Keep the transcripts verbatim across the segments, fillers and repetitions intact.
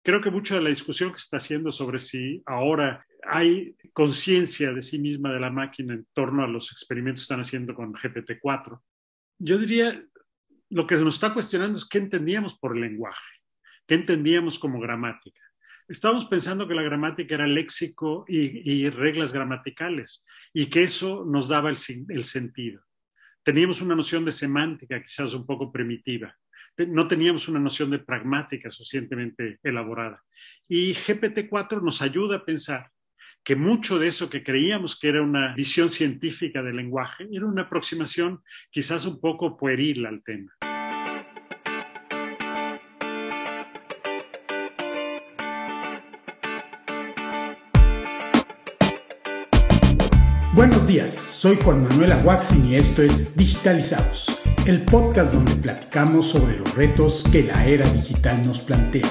creo que mucho de la discusión que se está haciendo sobre si ahora hay conciencia de sí misma de la máquina en torno a los experimentos que están haciendo con G P T cuatro. Yo diría, lo que nos está cuestionando es qué entendíamos por lenguaje, qué entendíamos como gramática. Estábamos pensando que la gramática era léxico y, y reglas gramaticales y que eso nos daba el, el sentido. Teníamos una noción de semántica quizás un poco primitiva. No teníamos una noción de pragmática suficientemente elaborada. Y G P T cuatro nos ayuda a pensar que mucho de eso que creíamos que era una visión científica del lenguaje era una aproximación quizás un poco pueril al tema. Buenos días, soy Juan Manuel Aguaxin y esto es Digitalizados, el podcast donde platicamos sobre los retos que la era digital nos plantea.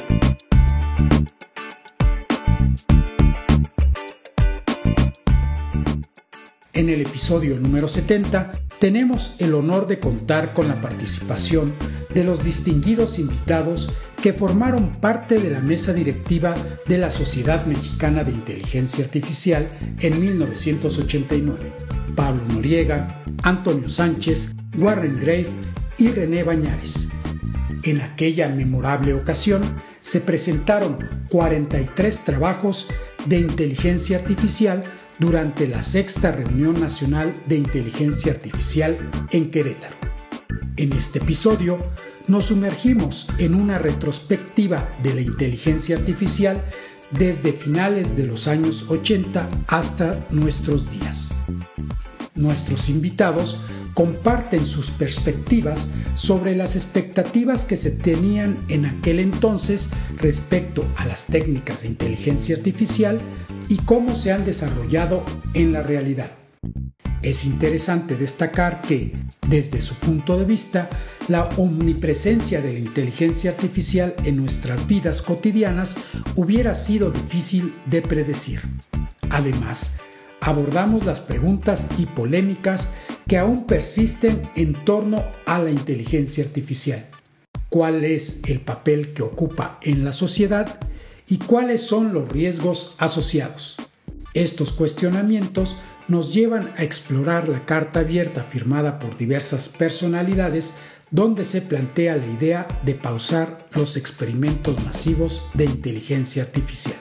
En el episodio número setenta tenemos el honor de contar con la participación de los distinguidos invitados que formaron parte de la mesa directiva de la Sociedad Mexicana de Inteligencia Artificial en mil novecientos ochenta y nueve. Pablo Noriega, Antonio Sánchez, Warren Grave y René Bañares. En aquella memorable ocasión se presentaron cuarenta y tres trabajos de inteligencia artificial durante la sexta Reunión Nacional de Inteligencia Artificial en Querétaro. En este episodio nos sumergimos en una retrospectiva de la inteligencia artificial desde finales de los años ochenta hasta nuestros días. Nuestros invitados comparten sus perspectivas sobre las expectativas que se tenían en aquel entonces respecto a las técnicas de inteligencia artificial y cómo se han desarrollado en la realidad. Es interesante destacar que, desde su punto de vista, la omnipresencia de la inteligencia artificial en nuestras vidas cotidianas hubiera sido difícil de predecir. Además, abordamos las preguntas y polémicas que aún persisten en torno a la inteligencia artificial. ¿Cuál es el papel que ocupa en la sociedad y cuáles son los riesgos asociados? Estos cuestionamientos nos llevan a explorar la carta abierta firmada por diversas personalidades donde se plantea la idea de pausar los experimentos masivos de inteligencia artificial.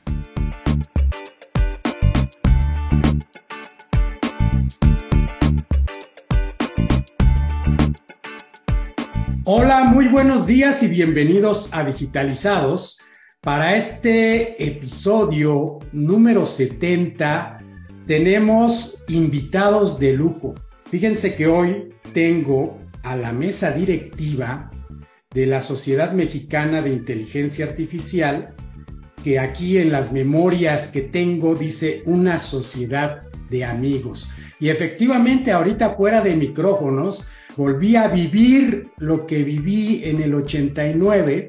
Hola, muy buenos días y bienvenidos a Digitalizados. Para este episodio número setenta tenemos invitados de lujo. Fíjense que hoy tengo a la mesa directiva de la Sociedad Mexicana de Inteligencia Artificial, que aquí en las memorias que tengo dice una sociedad de amigos. Y efectivamente ahorita fuera de micrófonos volví a vivir lo que viví en el ochenta y nueve,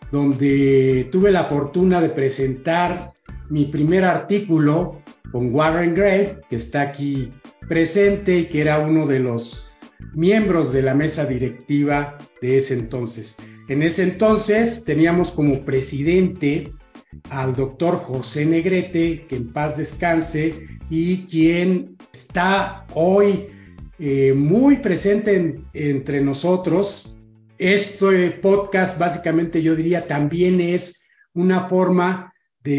donde tuve la fortuna de presentar mi primer artículo con Warren Grave, que está aquí presente y que era uno de los miembros de la mesa directiva de ese entonces. En ese entonces teníamos como presidente al doctor José Negrete, que en paz descanse, y quien está hoy eh, muy presente en, entre nosotros. Este podcast básicamente yo diría también es una forma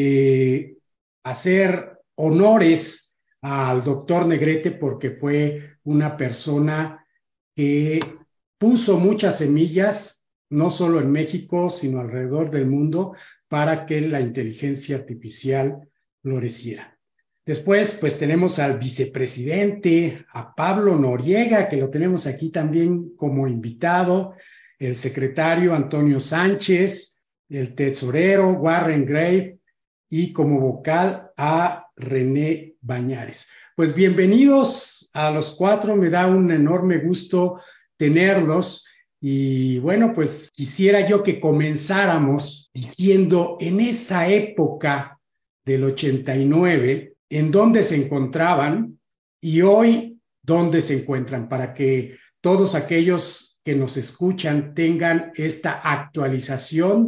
de hacer honores al doctor Negrete porque fue una persona que puso muchas semillas, no solo en México, sino alrededor del mundo, para que la inteligencia artificial floreciera. Después, pues tenemos al vicepresidente, a Pablo Noriega, que lo tenemos aquí también como invitado, el secretario Antonio Sánchez, el tesorero Warren Grave y como vocal a René Bañares. Pues bienvenidos a los cuatro, me da un enorme gusto tenerlos y bueno, pues quisiera yo que comenzáramos diciendo en esa época del ochenta y nueve, en dónde se encontraban y hoy dónde se encuentran, para que todos aquellos que nos escuchan tengan esta actualización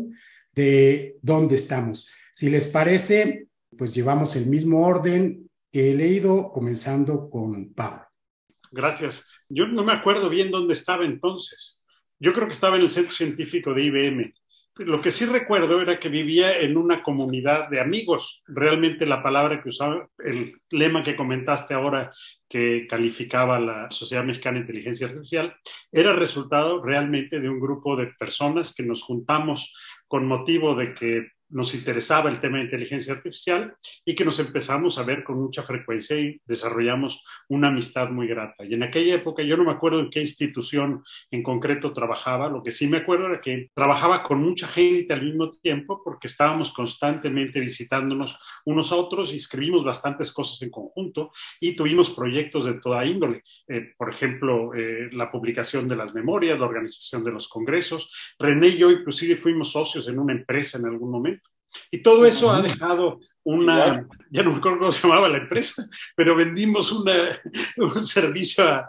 de dónde estamos. Si les parece, pues llevamos el mismo orden que he leído, comenzando con Pablo. Gracias. Yo no me acuerdo bien dónde estaba entonces. Yo creo que estaba en el Centro Científico de I B M. Lo que sí recuerdo era que vivía en una comunidad de amigos. Realmente la palabra que usaba, el lema que comentaste ahora, que calificaba la Sociedad Mexicana de Inteligencia Artificial, era resultado realmente de un grupo de personas que nos juntamos con motivo de que nos interesaba el tema de inteligencia artificial y que nos empezamos a ver con mucha frecuencia y desarrollamos una amistad muy grata. Y en aquella época, yo no me acuerdo en qué institución en concreto trabajaba, lo que sí me acuerdo era que trabajaba con mucha gente al mismo tiempo porque estábamos constantemente visitándonos unos a otros y escribimos bastantes cosas en conjunto y tuvimos proyectos de toda índole. Eh, por ejemplo, eh, la publicación de las memorias, la organización de los congresos. René y yo inclusive fuimos socios en una empresa en algún momento. Y todo eso ha dejado una, ya no me acuerdo cómo se llamaba la empresa, pero vendimos una, un servicio a,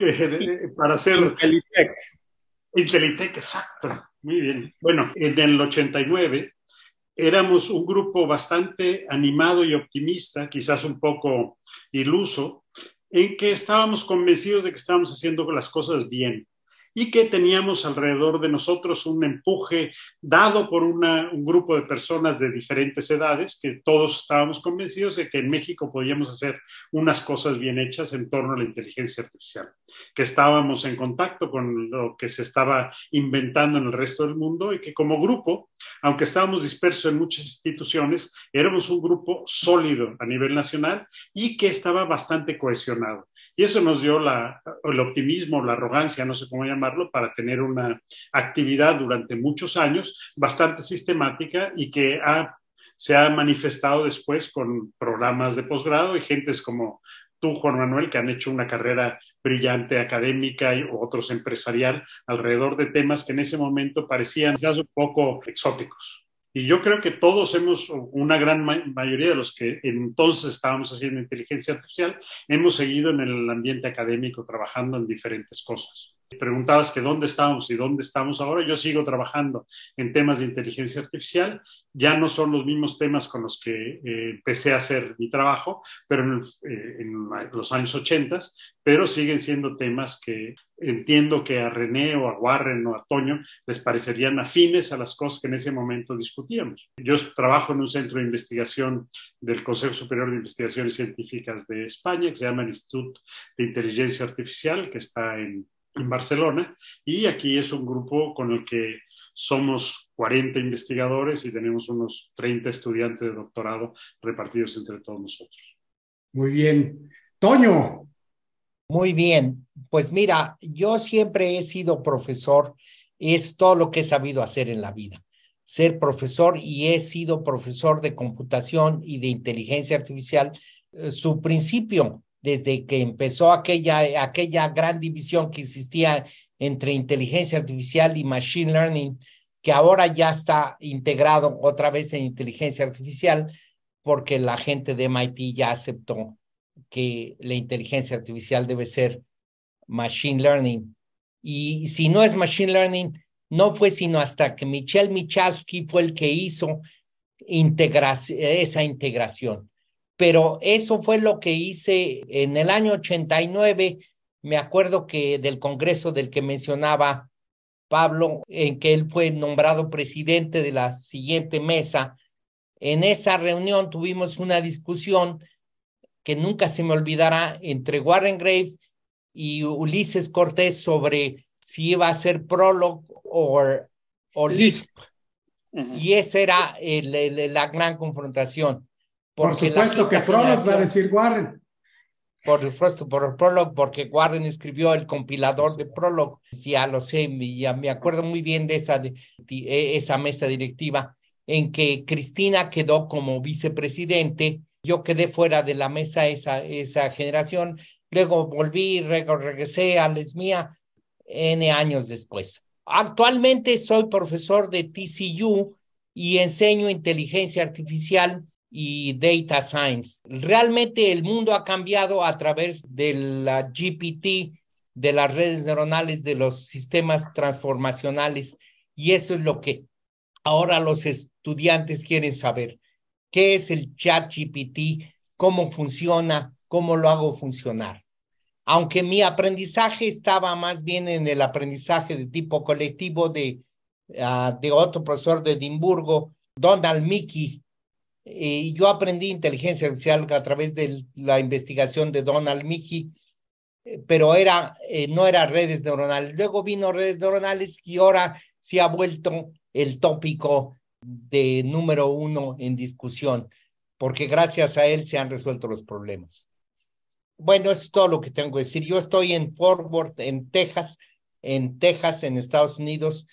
eh, para hacer... Intelitec. Intelitec, exacto. Muy bien. Bueno, en el ochenta y nueve éramos un grupo bastante animado y optimista, quizás un poco iluso, en que estábamos convencidos de que estábamos haciendo las cosas bien y que teníamos alrededor de nosotros un empuje dado por una, un grupo de personas de diferentes edades, que todos estábamos convencidos de que en México podíamos hacer unas cosas bien hechas en torno a la inteligencia artificial, que estábamos en contacto con lo que se estaba inventando en el resto del mundo y que como grupo, aunque estábamos dispersos en muchas instituciones, éramos un grupo sólido a nivel nacional y que estaba bastante cohesionado. Y eso nos dio la, el optimismo, la arrogancia, no sé cómo llamarlo, para tener una actividad durante muchos años bastante sistemática y que ha, se ha manifestado después con programas de posgrado y gentes como tú, Juan Manuel, que han hecho una carrera brillante académica y otros empresarial alrededor de temas que en ese momento parecían quizás un poco exóticos. Y yo creo que todos hemos, una gran ma- mayoría de los que entonces estábamos haciendo inteligencia artificial, hemos seguido en el ambiente académico trabajando en diferentes cosas. Preguntabas que dónde estábamos y dónde estamos ahora. Yo sigo trabajando en temas de inteligencia artificial. Ya no son los mismos temas con los que eh, empecé a hacer mi trabajo, pero en, eh, en los años ochenta, pero siguen siendo temas que entiendo que a René o a Warren o a Toño les parecerían afines a las cosas que en ese momento discutíamos. Yo trabajo en un centro de investigación del Consejo Superior de Investigaciones Científicas de España, que se llama el Instituto de Inteligencia Artificial, que está en en Barcelona, y aquí es un grupo con el que somos cuarenta investigadores y tenemos unos treinta estudiantes de doctorado repartidos entre todos nosotros. Muy bien. Toño. Muy bien. Pues mira, yo siempre he sido profesor, es todo lo que he sabido hacer en la vida, ser profesor, y he sido profesor de computación y de inteligencia artificial. Eh, su principio, desde que empezó aquella, aquella gran división que existía entre inteligencia artificial y machine learning, que ahora ya está integrado otra vez en inteligencia artificial, porque la gente de M I T ya aceptó que la inteligencia artificial debe ser machine learning. Y si no es machine learning, no fue sino hasta que Michel Michalski fue el que hizo integra- esa integración. Pero eso fue lo que hice en el año ochenta y nueve. Me acuerdo que del congreso del que mencionaba Pablo, en que él fue nombrado presidente de la siguiente mesa. En esa reunión tuvimos una discusión que nunca se me olvidará entre Warren Grave y Ulises Cortés sobre si iba a ser Prolog o, o Lisp. Uh-huh. Y esa era el, el, la gran confrontación. Por supuesto que Prolog va a decir Warren. Por supuesto, por Prolog, porque Warren escribió el compilador de Prolog. Ya lo sé, ya me acuerdo muy bien de esa, de, de esa mesa directiva en que Cristina quedó como vicepresidente. Yo quedé fuera de la mesa esa, esa generación. Luego volví, luego regresé a la ESMIA N años después. Actualmente soy profesor de T C U y enseño inteligencia artificial y data science. Realmente el mundo ha cambiado a través de la G P T, de las redes neuronales, de los sistemas transformacionales, y eso es lo que Ahora los estudiantes quieren saber qué es el ChatGPT, cómo funciona, cómo lo hago funcionar. Aunque mi aprendizaje estaba más bien en el aprendizaje de tipo colectivo de, uh, de otro profesor de Edimburgo, Donald Mickey, y yo aprendí inteligencia artificial a través de la investigación de Donald Mickey, pero era, eh, no era redes neuronales. Luego vino redes neuronales y ahora se ha vuelto el tópico de número uno en discusión, porque gracias a él se han resuelto los problemas. Bueno, eso es todo lo que tengo que decir. Yo estoy en Fort Worth, en Texas, en Texas, en Estados Unidos,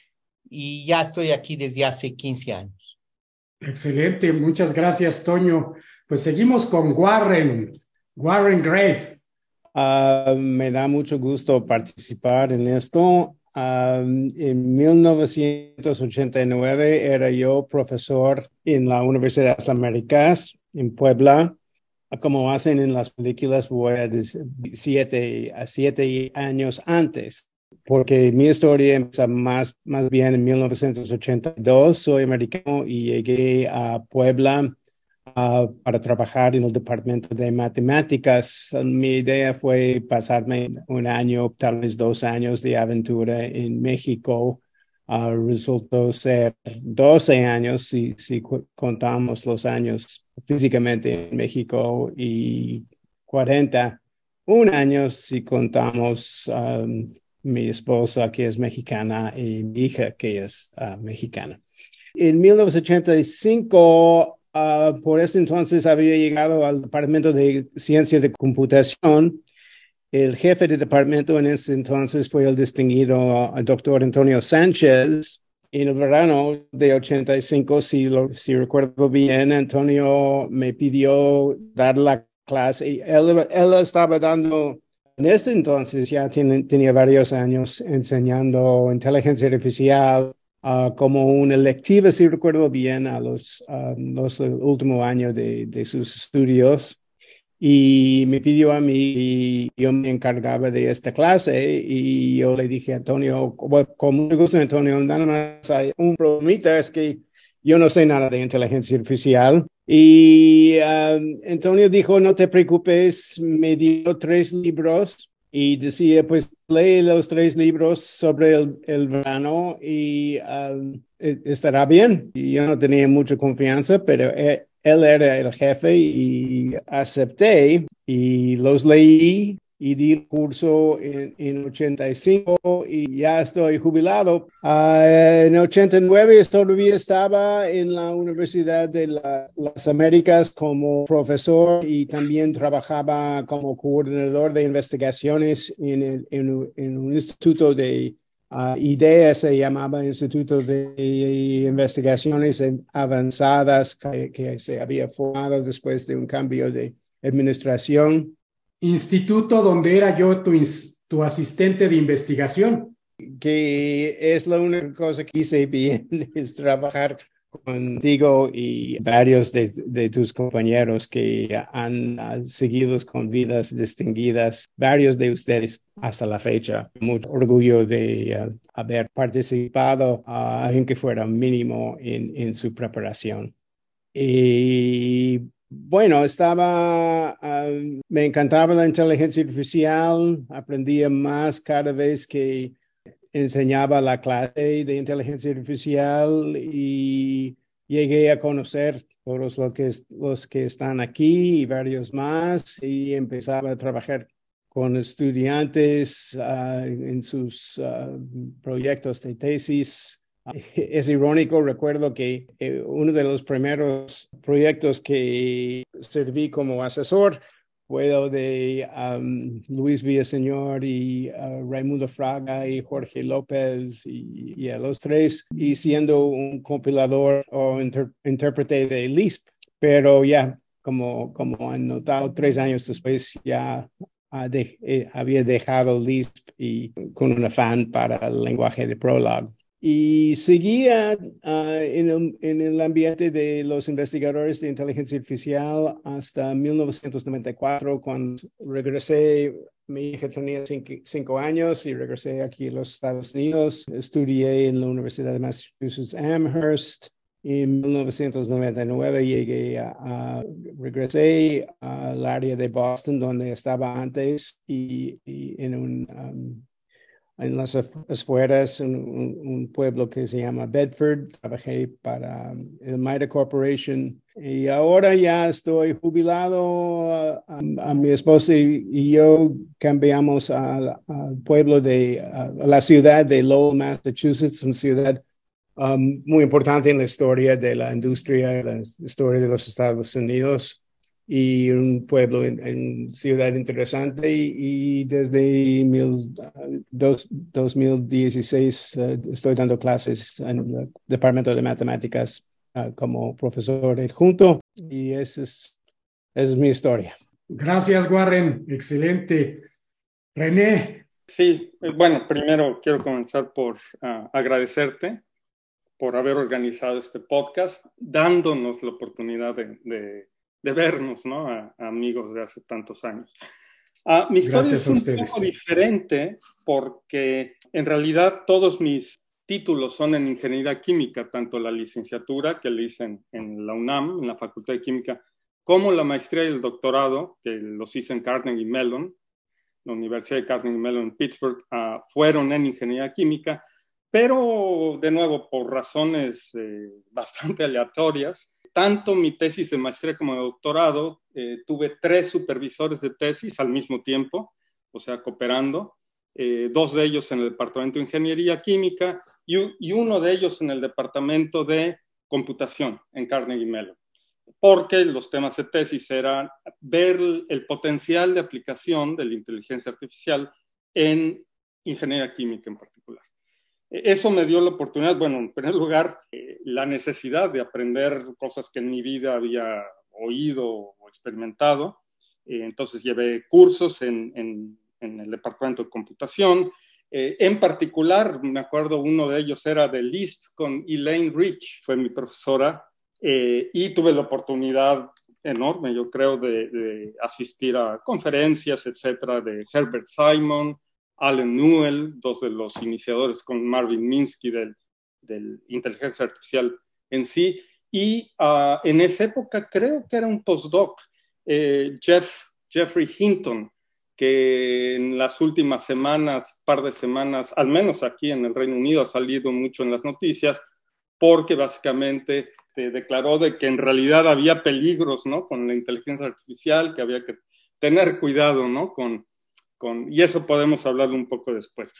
y ya estoy aquí desde hace quince años. Excelente, muchas gracias, Toño. Pues seguimos con Warren, Warren Grave. Uh, me da mucho gusto participar en esto. Uh, en mil novecientos ochenta y nueve era yo profesor en la Universidad de las Américas en Puebla. Como hacen en las películas, voy a decir siete, a siete años antes, porque mi historia empieza más, más bien en mil novecientos ochenta y dos. Soy americano y llegué a Puebla Uh, para trabajar en el departamento de matemáticas. Mi idea fue pasarme un año, tal vez dos años de aventura en México. Uh, resultó ser doce años si, si contamos los años físicamente en México y cuarenta y un años si contamos um, mi esposa que es mexicana y mi hija que es uh, mexicana. En mil novecientos ochenta y cinco Uh, por ese entonces había llegado al Departamento de Ciencia de Computación. El jefe de departamento en ese entonces fue el distinguido uh, doctor Antonio Sánchez. En el verano de ochenta y cinco, si, lo, si recuerdo bien, Antonio me pidió dar la clase. Y él, él estaba dando, en este entonces ya tiene, tenía varios años enseñando inteligencia artificial, Uh, como una electiva, si recuerdo bien, a los, uh, los últimos años de, de sus estudios. Y me pidió a mí y yo me encargaba de esta clase y yo le dije a Antonio, con mucho gusto, Antonio, nada más hay un problemita, es que yo no sé nada de inteligencia artificial. Y uh, Antonio dijo, no te preocupes, me dio tres libros. Y decía, pues lee los tres libros sobre el, el verano y um, estará bien. Y yo no tenía mucha confianza, pero él, él era el jefe y acepté y los leí y di el curso en, en ochenta y cinco y ya estoy jubilado. Uh, en ochenta y nueve todavía estaba en la Universidad de la, las Américas como profesor y también trabajaba como coordinador de investigaciones en, el, en, en un instituto de uh, IDEA, se llamaba Instituto de Investigaciones Avanzadas, que, que se había formado después de un cambio de administración. Instituto donde era yo tu, tu asistente de investigación. Que es la única cosa que hice bien, es trabajar contigo y varios de, de tus compañeros que han uh, seguido con vidas distinguidas, varios de ustedes hasta la fecha. Mucho orgullo de uh, haber participado, uh, aunque fuera mínimo, en, en su preparación. Y bueno, estaba, uh, me encantaba la inteligencia artificial, aprendía más cada vez que enseñaba la clase de inteligencia artificial y llegué a conocer todos los que, los que están aquí y varios más y empezaba a trabajar con estudiantes uh, en sus uh, proyectos de tesis. Es irónico, recuerdo que eh, uno de los primeros proyectos que serví como asesor fue el de um, Luis Villaseñor y uh, Raimundo Fraga y Jorge López y, y a los tres, y siendo un compilador o inter intérprete de Lisp. Pero ya, como, como han notado, tres años después ya uh, de, eh, había dejado Lisp y con un afán para el lenguaje de Prolog. Y seguía uh, en, el, en el ambiente de los investigadores de inteligencia artificial hasta mil novecientos noventa y cuatro, cuando regresé mi hija tenía cinco, cinco años y regresé aquí a los Estados Unidos. Estudié en la Universidad de Massachusetts Amherst. En mil novecientos noventa y nueve llegué a, a regresé al área de Boston donde estaba antes y, y en un um, en las afueras, un, un, un pueblo que se llama Bedford. Trabajé para um, el Mida Corporation y ahora ya estoy jubilado. A, a mi esposa y yo cambiamos al pueblo de a la ciudad de Lowell, Massachusetts, una ciudad Um, muy importante en la historia de la industria, la historia de los Estados Unidos, y un pueblo en, en ciudad interesante. Y, y desde mil, dos, dos mil dieciséis uh, estoy dando clases en el Departamento de Matemáticas uh, como profesor adjunto, y esa es, esa es mi historia. Gracias, Warren. Excelente. René. Sí, bueno, primero quiero comenzar por uh, agradecerte por haber organizado este podcast, dándonos la oportunidad de, de, de vernos, ¿no? A, a amigos de hace tantos años. Uh, mi historia Gracias es un poco diferente porque en realidad todos mis títulos son en ingeniería química, tanto la licenciatura que le hice en, en la UNAM, en la Facultad de Química, como la maestría y el doctorado, que los hice en Carnegie Mellon, la Universidad de Carnegie Mellon en Pittsburgh, uh, fueron en ingeniería química. Pero, de nuevo, por razones eh, bastante aleatorias, tanto mi tesis de maestría como de doctorado, eh, tuve tres supervisores de tesis al mismo tiempo, o sea, cooperando, eh, dos de ellos en el Departamento de Ingeniería Química y, y uno de ellos en el Departamento de Computación en Carnegie Mellon, porque los temas de tesis eran ver el potencial de aplicación de la inteligencia artificial en ingeniería química en particular. Eso me dio la oportunidad, bueno, en primer lugar, eh, la necesidad de aprender cosas que en mi vida había oído o experimentado. Eh, entonces llevé cursos en, en, en el departamento de computación. Eh, en particular, me acuerdo, uno de ellos era de Lisp con Elaine Rich, fue mi profesora, eh, y tuve la oportunidad enorme, yo creo, de, de asistir a conferencias, etcétera, de Herbert Simon, Allen Newell, dos de los iniciadores con Marvin Minsky del, del inteligencia artificial en sí. Y uh, en esa época creo que era un postdoc, eh, Jeff, Jeffrey Hinton, que en las últimas semanas, par de semanas, al menos aquí en el Reino Unido, ha salido mucho en las noticias, porque básicamente se declaró de que en realidad había peligros, ¿no?, con la inteligencia artificial, que había que tener cuidado, ¿no?, con Con, y eso podemos hablar un poco después.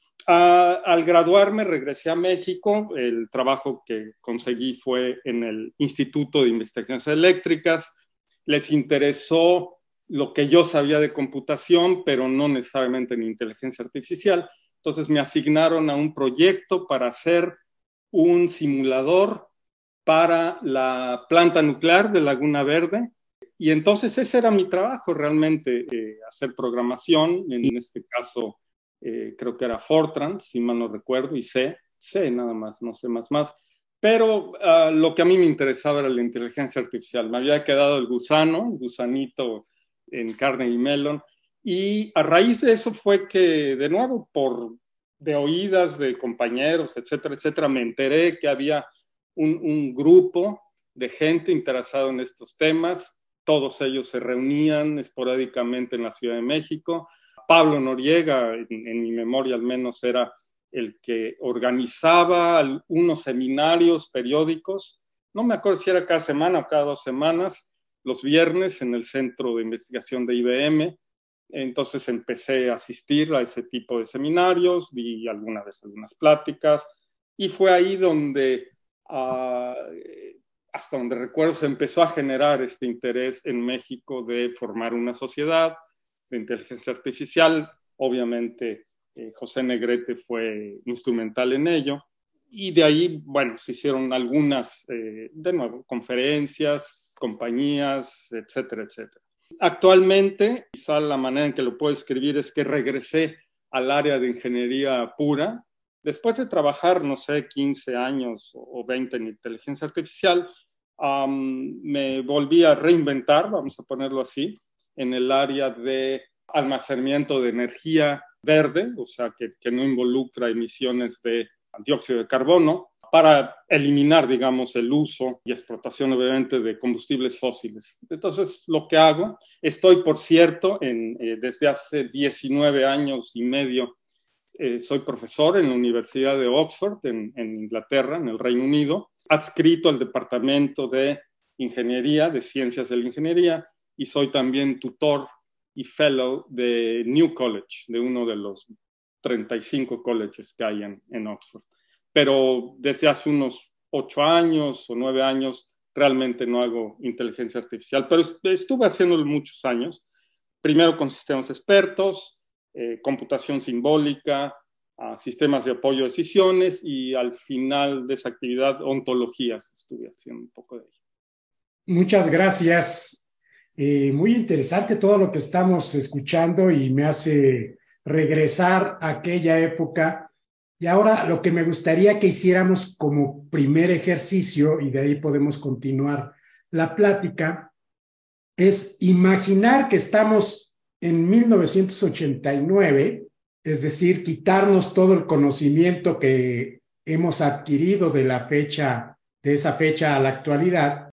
Uh, al graduarme regresé a México. El trabajo que conseguí fue en el Instituto de Investigaciones Eléctricas. Les interesó lo que yo sabía de computación, pero no necesariamente en inteligencia artificial. Entonces me asignaron a un proyecto para hacer un simulador para la planta nuclear de Laguna Verde. Y entonces ese era mi trabajo realmente, eh, hacer programación, en este caso eh, creo que era Fortran, si mal no recuerdo, y C, C nada más, no sé más más. Pero uh, lo que a mí me interesaba era la inteligencia artificial. Me había quedado el gusano, el gusanito en Carnegie Mellon, y a raíz de eso fue que, de nuevo, por de oídas de compañeros, etcétera, etcétera, me enteré que había un, un grupo de gente interesada en estos temas. Todos ellos se reunían esporádicamente en la Ciudad de México. Pablo Noriega, en, en mi memoria al menos, era el que organizaba unos seminarios periódicos. No me acuerdo si era cada semana o cada dos semanas, los viernes en el Centro de Investigación de I B M. Entonces empecé a asistir a ese tipo de seminarios, di alguna vez algunas pláticas, y fue ahí donde... Uh, hasta donde recuerdo, se empezó a generar este interés en México de formar una sociedad de inteligencia artificial. Obviamente, eh, José Negrete fue instrumental en ello. Y de ahí, bueno, se hicieron algunas, eh, de nuevo, conferencias, compañías, etcétera, etcétera. Actualmente, quizá la manera en que lo puedo escribir es que regresé al área de ingeniería pura. Después de trabajar, no sé, quince años o veinte en inteligencia artificial, um, me volví a reinventar, vamos a ponerlo así, en el área de almacenamiento de energía verde, o sea, que, que no involucra emisiones de dióxido de carbono, para eliminar, digamos, el uso y explotación, obviamente, de combustibles fósiles. Entonces, lo que hago, estoy, por cierto, en, eh, desde hace diecinueve años y medio, eh, soy profesor en la Universidad de Oxford, en, en Inglaterra, en el Reino Unido, adscrito al Departamento de Ingeniería, de Ciencias de la Ingeniería, y soy también tutor y fellow de New College, de uno de los treinta y cinco colleges que hay en, en Oxford. Pero desde hace unos ocho años o nueve años realmente no hago inteligencia artificial, pero estuve haciéndolo muchos años, primero con sistemas expertos, eh, computación simbólica, uh, sistemas de apoyo a decisiones y al final de esa actividad ontologías, estuve haciendo un poco de ello. Muchas gracias. Eh, muy interesante todo lo que estamos escuchando y me hace regresar a aquella época. Y ahora lo que me gustaría que hiciéramos como primer ejercicio, y de ahí podemos continuar la plática, es imaginar que estamos en mil novecientos ochenta y nueve, es decir, quitarnos todo el conocimiento que hemos adquirido de la fecha, de esa fecha a la actualidad,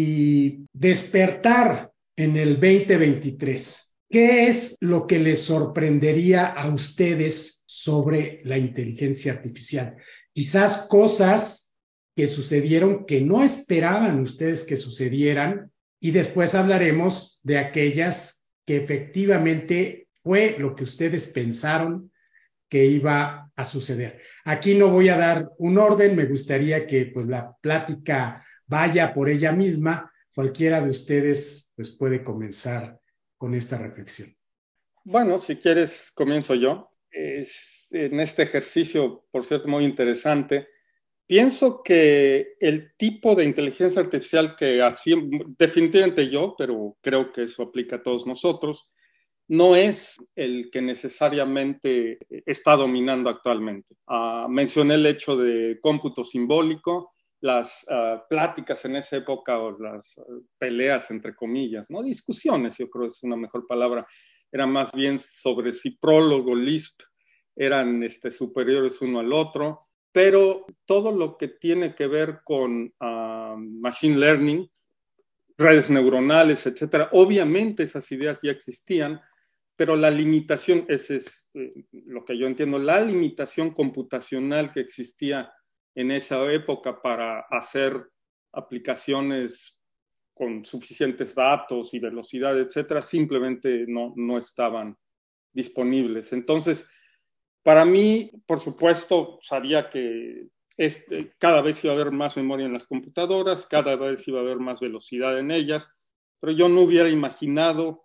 y despertar en el veinte veintitrés. ¿Qué es lo que les sorprendería a ustedes sobre la inteligencia artificial? Quizás cosas que sucedieron que no esperaban ustedes que sucedieran, y después hablaremos de aquellas que efectivamente fue lo que ustedes pensaron que iba a suceder. Aquí no voy a dar un orden, me gustaría que pues la plática vaya por ella misma. Cualquiera de ustedes pues puede comenzar con esta reflexión. Bueno, si quieres comienzo yo. Es, en este ejercicio, por cierto, muy interesante, pienso que el tipo de inteligencia artificial que así, definitivamente yo, pero creo que eso aplica a todos nosotros, no es el que necesariamente está dominando actualmente. Uh, mencioné el hecho de cómputo simbólico, las uh, pláticas en esa época o las uh, peleas, entre comillas, ¿no? Discusiones, yo creo que es una mejor palabra, era más bien sobre si Prolog o Lisp eran este, superiores uno al otro, pero todo lo que tiene que ver con uh, machine learning, redes neuronales, etcétera, obviamente esas ideas ya existían, pero la limitación, ese es eh, lo que yo entiendo, la limitación computacional que existía en esa época para hacer aplicaciones con suficientes datos y velocidad, etcétera, simplemente no, no estaban disponibles. Entonces, para mí, por supuesto, sabía que este, cada vez iba a haber más memoria en las computadoras, cada vez iba a haber más velocidad en ellas, pero yo no hubiera imaginado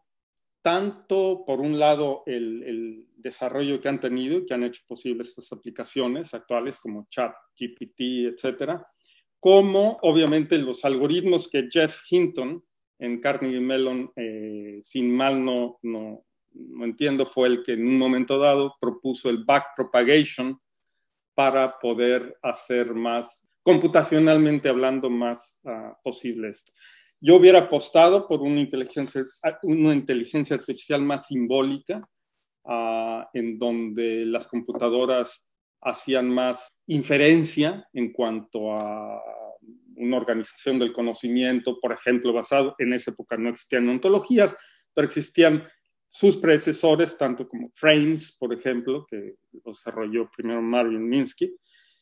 tanto, por un lado, el, el desarrollo que han tenido y que han hecho posible estas aplicaciones actuales como ChatGPT, etcétera, como obviamente los algoritmos que Jeff Hinton en Carnegie Mellon, eh, sin mal no, no, no entiendo, fue el que en un momento dado propuso el backpropagation para poder hacer más, computacionalmente hablando, más uh, posible esto. Yo hubiera apostado por una inteligencia, una inteligencia artificial más simbólica, uh, en donde las computadoras hacían más inferencia en cuanto a una organización del conocimiento, por ejemplo, basado, en esa época no existían ontologías, pero existían sus predecesores, tanto como frames, por ejemplo, que lo desarrolló primero Marvin Minsky,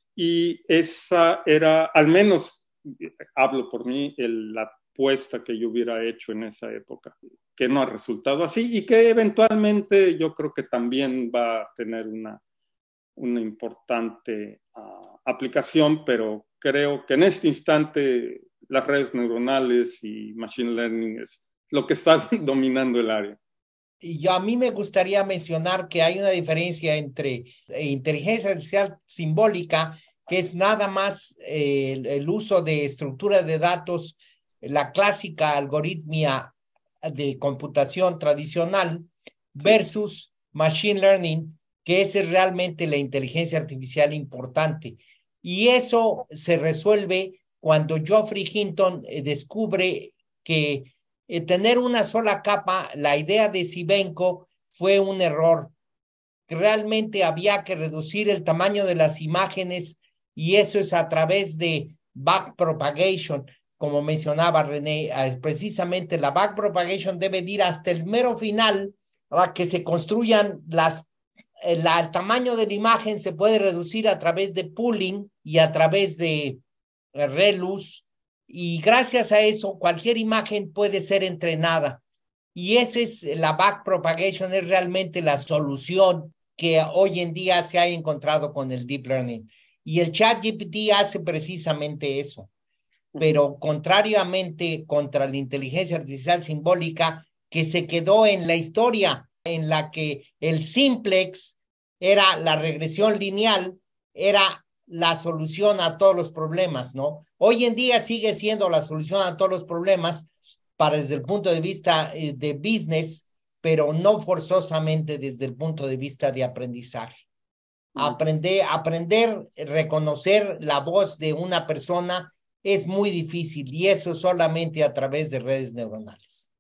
y esa era, al menos, hablo por mí, el, la apuesta que yo hubiera hecho en esa época, que no ha resultado así, y que eventualmente yo creo que también va a tener una, una importante uh, aplicación, pero creo que en este instante las redes neuronales y machine learning es lo que está dominando el área. Y yo a mí me gustaría mencionar que hay una diferencia entre inteligencia artificial simbólica, que es nada más eh, el, el uso de estructuras de datos, la clásica algoritmia de computación tradicional, versus machine learning, que es realmente la inteligencia artificial importante. Y eso se resuelve cuando Geoffrey Hinton eh, descubre que Eh, tener una sola capa, la idea de Sibenko fue un error. Realmente había que reducir el tamaño de las imágenes y eso es a través de backpropagation, como mencionaba René. Precisamente la backpropagation debe ir hasta el mero final para que se construyan las, el, el tamaño de la imagen se puede reducir a través de pooling y a través de reluz, y gracias a eso cualquier imagen puede ser entrenada. Y esa es la backpropagation, es realmente la solución que hoy en día se ha encontrado con el deep learning. Y el ChatGPT hace precisamente eso. Pero contrariamente contra la inteligencia artificial simbólica, que se quedó en la historia en la que el simplex era la regresión lineal, era la solución a todos los problemas, ¿no? Hoy en día sigue siendo la solución a todos los problemas para desde el punto de vista de business, pero no forzosamente desde el punto de vista de aprendizaje. Aprender, aprender, reconocer la voz de una persona es muy difícil y eso solamente a través de redes neuronales.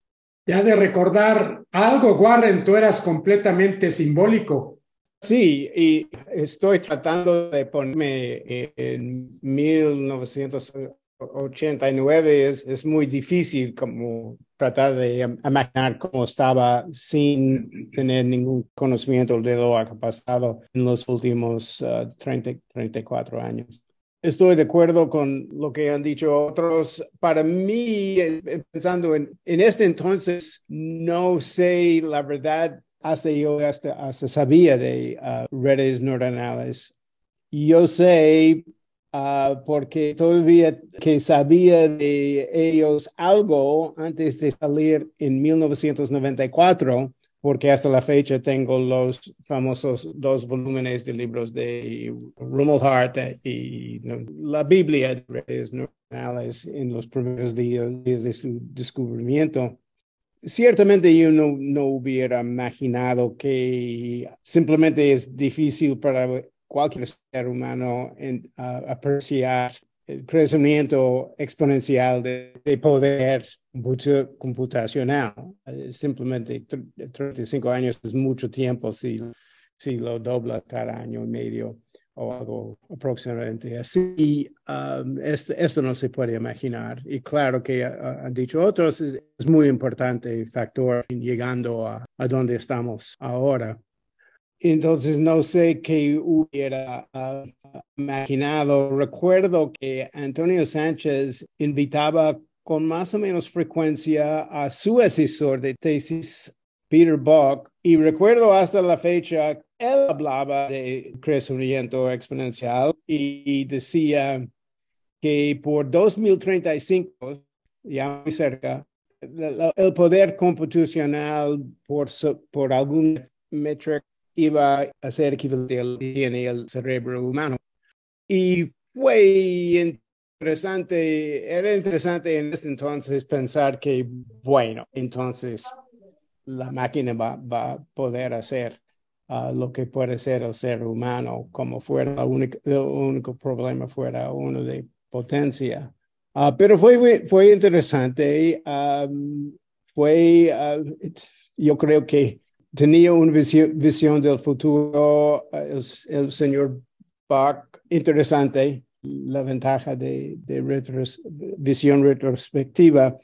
Ya de recordar algo, Warren, tú eras completamente simbólico. Sí, y estoy tratando de ponerme en mil novecientos ochenta y nueve, es, es muy difícil como tratar de imaginar cómo estaba sin tener ningún conocimiento de lo que ha pasado en los últimos uh, treinta, treinta y cuatro años. Estoy de acuerdo con lo que han dicho otros. Para mí, pensando en, en este entonces, no sé la verdad, hasta yo hasta, hasta sabía de uh, redes neuronales. Yo sé uh, porque todavía que sabía de ellos algo antes de salir en mil novecientos noventa y cuatro, porque hasta la fecha tengo los famosos dos volúmenes de libros de Rumelhart y ¿no? la Biblia de redes neuronales en los primeros días, días de su descubrimiento. Ciertamente yo no, no hubiera imaginado que simplemente es difícil para cualquier ser humano en, uh, apreciar el crecimiento exponencial de, de poder computacional. Uh, simplemente treinta y cinco años es mucho tiempo si, si lo doblas cada año y medio o algo aproximadamente así. Um, esto, esto no se puede imaginar. Y claro que uh, han dicho otros, es, es muy importante el factor en llegando a, a donde estamos ahora. Entonces, no sé qué hubiera uh, imaginado. Recuerdo que Antonio Sánchez invitaba con más o menos frecuencia a su asesor de tesis, Peter Buck, y recuerdo hasta la fecha, él hablaba de crecimiento exponencial y decía que por dos mil treinta y cinco, ya muy cerca, el poder computacional por, por algún métrica iba a ser equivalente al que tiene el cerebro humano. Y fue interesante, era interesante en este entonces pensar que, bueno, entonces la máquina va, va a poder hacer uh, lo que puede ser el ser humano, como fuera la única, el único problema fuera uno de potencia. Uh, pero fue, fue interesante. Um, fue, uh, yo creo que tenía una visión, visión del futuro, uh, el, el señor Buck, interesante, la ventaja de, de retros, visión retrospectiva.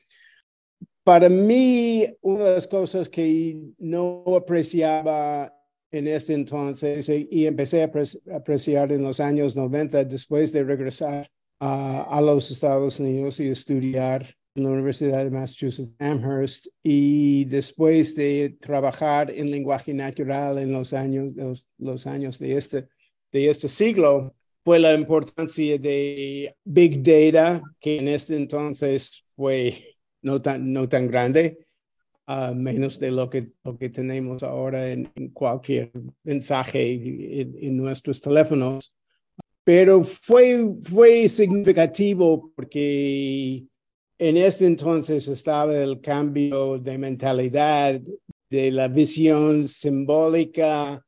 Para mí, una de las cosas que no apreciaba en este entonces y empecé a apreciar en los años noventa, después de regresar uh, a los Estados Unidos y estudiar en la Universidad de Massachusetts Amherst y después de trabajar en lenguaje natural en los años, los, los años de este, de este siglo, fue la importancia de Big Data, que en este entonces fue no tan, no tan grande, uh, menos de lo que, lo que tenemos ahora en, en cualquier mensaje en, en nuestros teléfonos. Pero fue, fue significativo porque en este entonces estaba el cambio de mentalidad de la visión simbólica,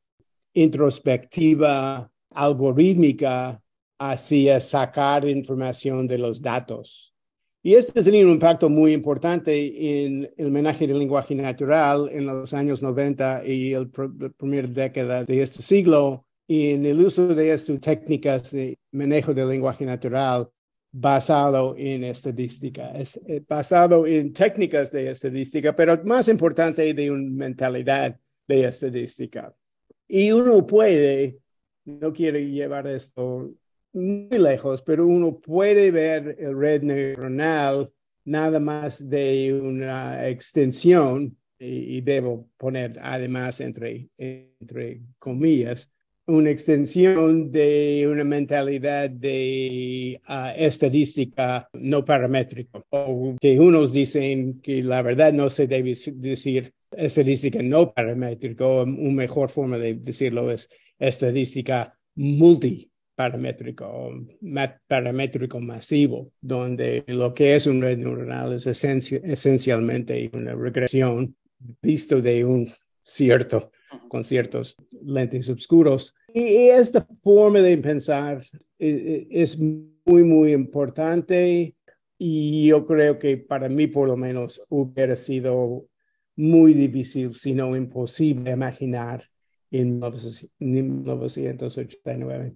introspectiva, algorítmica, hacia sacar información de los datos. Y este tenía un impacto muy importante en el manejo del lenguaje natural en los años noventa y el pr- la primera década de este siglo, en el uso de estas técnicas de manejo del lenguaje natural basado en estadística, es, eh, basado en técnicas de estadística, pero más importante de una mentalidad de estadística. Y uno puede, no quiero llevar esto muy lejos, pero uno puede ver el red neuronal nada más de una extensión, y, y debo poner además entre, entre comillas, una extensión de una mentalidad de uh, estadística no paramétrica, o que unos dicen que la verdad no se debe decir estadística no paramétrica, o una mejor forma de decirlo es estadística multi paramétrico o paramétrico masivo, donde lo que es una red neuronal es esenci esencialmente una regresión visto de un cierto, con ciertos lentes oscuros. Y esta forma de pensar es muy, muy importante, y yo creo que para mí por lo menos hubiera sido muy difícil, si no imposible, imaginar en mil novecientos ochenta y nueve.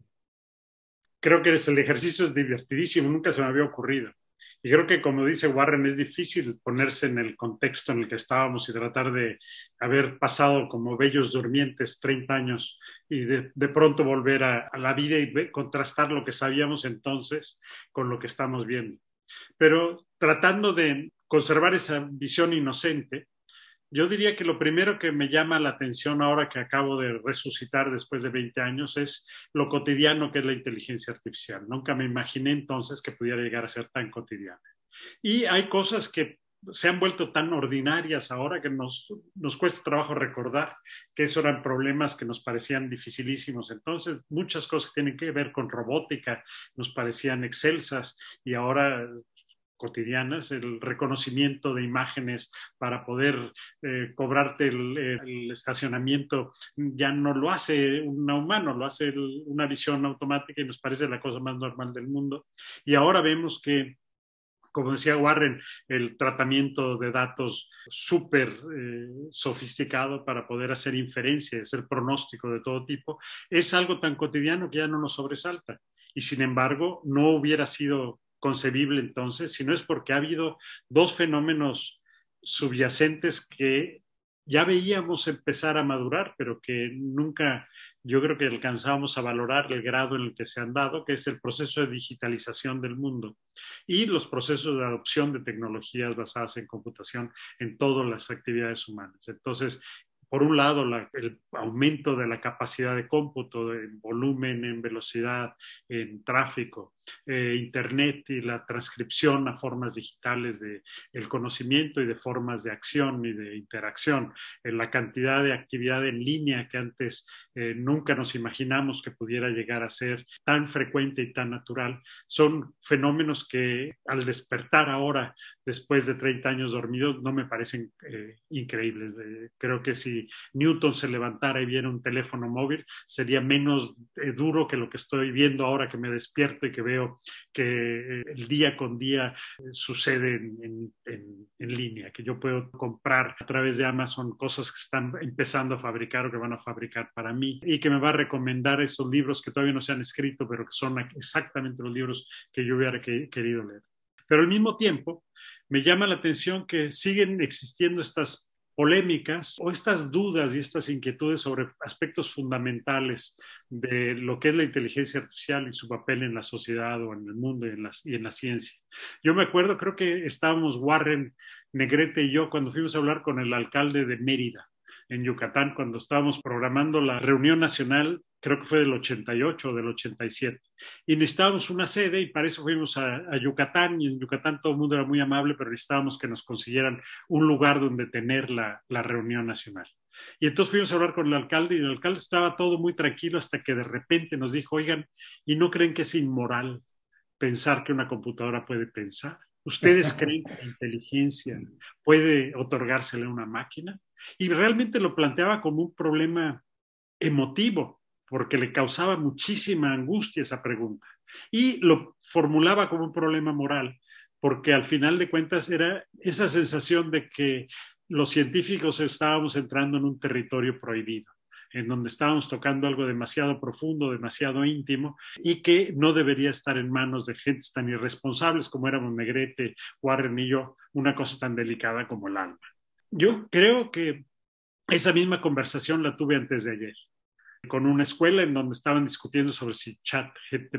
Creo que el ejercicio es divertidísimo, nunca se me había ocurrido. Y creo que, como dice Warren, es difícil ponerse en el contexto en el que estábamos y tratar de haber pasado como bellos durmientes treinta años y de, de pronto volver a, a la vida y ve, contrastar lo que sabíamos entonces con lo que estamos viendo. Pero tratando de conservar esa visión inocente, yo diría que lo primero que me llama la atención ahora que acabo de resucitar después de veinte años es lo cotidiano que es la inteligencia artificial. Nunca me imaginé entonces que pudiera llegar a ser tan cotidiana. Y hay cosas que se han vuelto tan ordinarias ahora que nos, nos cuesta trabajo recordar que esos eran problemas que nos parecían dificilísimos. Entonces, muchas cosas que tienen que ver con robótica nos parecían excelsas y ahora cotidianas, el reconocimiento de imágenes para poder eh, cobrarte el, el estacionamiento ya no lo hace un humano, lo hace el, una visión automática y nos parece la cosa más normal del mundo. Y ahora vemos que, como decía Warren, el tratamiento de datos súper eh, sofisticado para poder hacer inferencias, hacer pronóstico de todo tipo, es algo tan cotidiano que ya no nos sobresalta. Y sin embargo, no hubiera sido concebible entonces, si no es porque ha habido dos fenómenos subyacentes que ya veíamos empezar a madurar, pero que nunca yo creo que alcanzábamos a valorar el grado en el que se han dado, que es el proceso de digitalización del mundo y los procesos de adopción de tecnologías basadas en computación en todas las actividades humanas. Entonces, por un lado, la, el aumento de la capacidad de cómputo en volumen, en velocidad, en tráfico, eh, Internet y la transcripción a formas digitales de el conocimiento y de formas de acción y de interacción, en la cantidad de actividad en línea que antes eh, nunca nos imaginamos que pudiera llegar a ser tan frecuente y tan natural, son fenómenos que al despertar ahora, después de treinta años dormidos, no me parecen eh, increíbles. Eh, creo que si Newton se levantara y viera un teléfono móvil, sería menos eh, duro que lo que estoy viendo ahora que me despierto y que veo que eh, el día con día eh, sucede en, en, en, en línea, que yo puedo comprar a través de Amazon cosas que están empezando a fabricar o que van a fabricar para mí y que me va a recomendar esos libros que todavía no se han escrito, pero que son exactamente los libros que yo hubiera que, querido leer. Pero al mismo tiempo, me llama la atención que siguen existiendo estas polémicas o estas dudas y estas inquietudes sobre aspectos fundamentales de lo que es la inteligencia artificial y su papel en la sociedad o en el mundo y en la, y en la ciencia. Yo me acuerdo, creo que estábamos Warren, Negrete y yo cuando fuimos a hablar con el alcalde de Mérida, en Yucatán, cuando estábamos programando la reunión nacional, creo que fue del ochenta y ocho o del ochenta y siete, y necesitábamos una sede y para eso fuimos a, a Yucatán, y en Yucatán todo el mundo era muy amable, pero necesitábamos que nos consiguieran un lugar donde tener la, la reunión nacional. Y entonces fuimos a hablar con el alcalde y el alcalde estaba todo muy tranquilo hasta que de repente nos dijo, oigan, ¿y no creen que es inmoral pensar que una computadora puede pensar? ¿Ustedes creen que la inteligencia puede otorgársele a una máquina? Y realmente lo planteaba como un problema emotivo, porque le causaba muchísima angustia esa pregunta. Y lo formulaba como un problema moral, porque al final de cuentas era esa sensación de que los científicos estábamos entrando en un territorio prohibido, en donde estábamos tocando algo demasiado profundo, demasiado íntimo, y que no debería estar en manos de gentes tan irresponsables como éramos Negrete, Warren y yo, una cosa tan delicada como el alma. Yo creo que esa misma conversación la tuve antes de ayer, con una escuela en donde estaban discutiendo sobre si Chat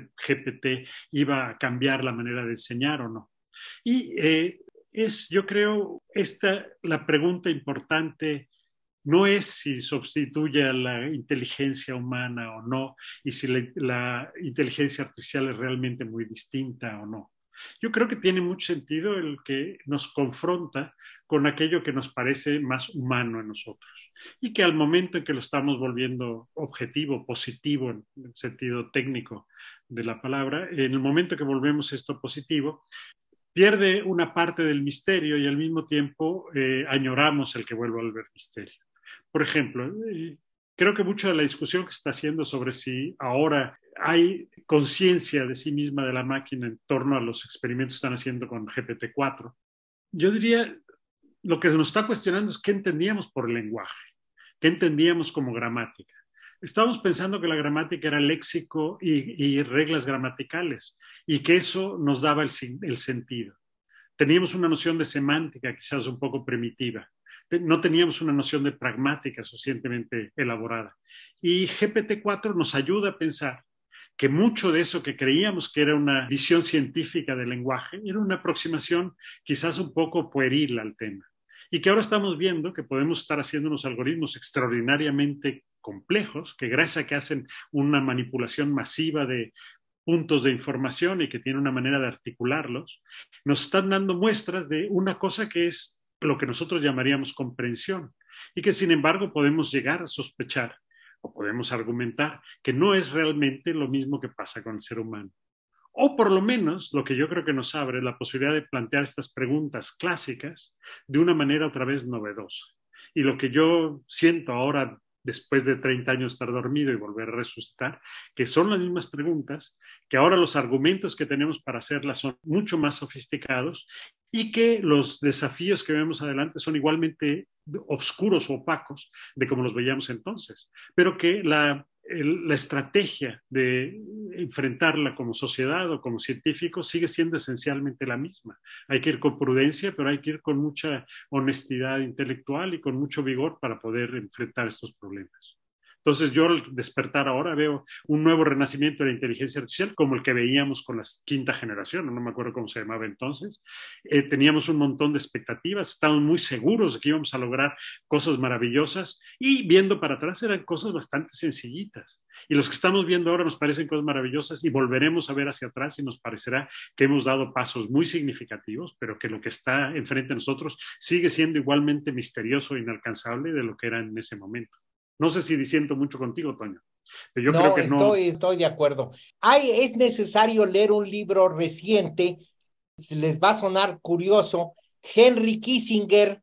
G P T iba a cambiar la manera de enseñar o no. Y eh, es, yo creo, esta la pregunta importante no es si sustituye a la inteligencia humana o no, y si la, la inteligencia artificial es realmente muy distinta o no. Yo creo que tiene mucho sentido el que nos confronta con aquello que nos parece más humano en nosotros y que al momento en que lo estamos volviendo objetivo, positivo en el sentido técnico de la palabra, en el momento que volvemos esto positivo, pierde una parte del misterio y al mismo tiempo eh, añoramos el que vuelva a volver misterio. Por ejemplo, eh, creo que mucho de la discusión que se está haciendo sobre si ahora hay conciencia de sí misma de la máquina en torno a los experimentos que están haciendo con G P T cuatro, yo diría, lo que nos está cuestionando es qué entendíamos por lenguaje, qué entendíamos como gramática. Estábamos pensando que la gramática era léxico y, y reglas gramaticales y que eso nos daba el, el sentido. Teníamos una noción de semántica quizás un poco primitiva. No teníamos una noción de pragmática suficientemente elaborada. Y G P T cuatro nos ayuda a pensar que mucho de eso que creíamos que era una visión científica del lenguaje era una aproximación quizás un poco pueril al tema. Y que ahora estamos viendo que podemos estar haciendo unos algoritmos extraordinariamente complejos, que gracias a que hacen una manipulación masiva de puntos de información y que tienen una manera de articularlos, nos están dando muestras de una cosa que es lo que nosotros llamaríamos comprensión y que sin embargo podemos llegar a sospechar o podemos argumentar que no es realmente lo mismo que pasa con el ser humano. O por lo menos lo que yo creo que nos abre es la posibilidad de plantear estas preguntas clásicas de una manera otra vez novedosa. Y lo que yo siento ahora, después de treinta años estar dormido y volver a resucitar, que son las mismas preguntas, que ahora los argumentos que tenemos para hacerlas son mucho más sofisticados y que los desafíos que vemos adelante son igualmente oscuros o opacos de como los veíamos entonces, pero que la, el, la estrategia de enfrentarla como sociedad o como científicos sigue siendo esencialmente la misma. Hay que ir con prudencia, pero hay que ir con mucha honestidad intelectual y con mucho vigor para poder enfrentar estos problemas. Entonces yo al despertar ahora veo un nuevo renacimiento de la inteligencia artificial como el que veíamos con la quinta generación, no me acuerdo cómo se llamaba entonces. Eh, teníamos un montón de expectativas, estábamos muy seguros de que íbamos a lograr cosas maravillosas y viendo para atrás eran cosas bastante sencillitas. Y los que estamos viendo ahora nos parecen cosas maravillosas y volveremos a ver hacia atrás y nos parecerá que hemos dado pasos muy significativos, pero que lo que está enfrente de nosotros sigue siendo igualmente misterioso e inalcanzable de lo que era en ese momento. No sé si disiento mucho contigo, Toño. Pero yo no, creo que estoy, no. estoy de acuerdo. Ay, es necesario leer un libro reciente, les va a sonar curioso, Henry Kissinger.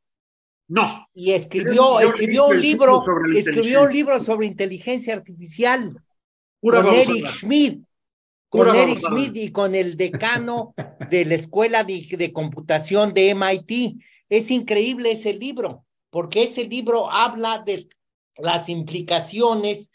No. Y escribió, yo escribió un libro, escribió un libro sobre inteligencia artificial Pura con babosada. Eric Schmidt, Pura con Eric babosada. Schmidt y con el decano de la Escuela de, de Computación de M I T. Es increíble ese libro, porque ese libro habla de las implicaciones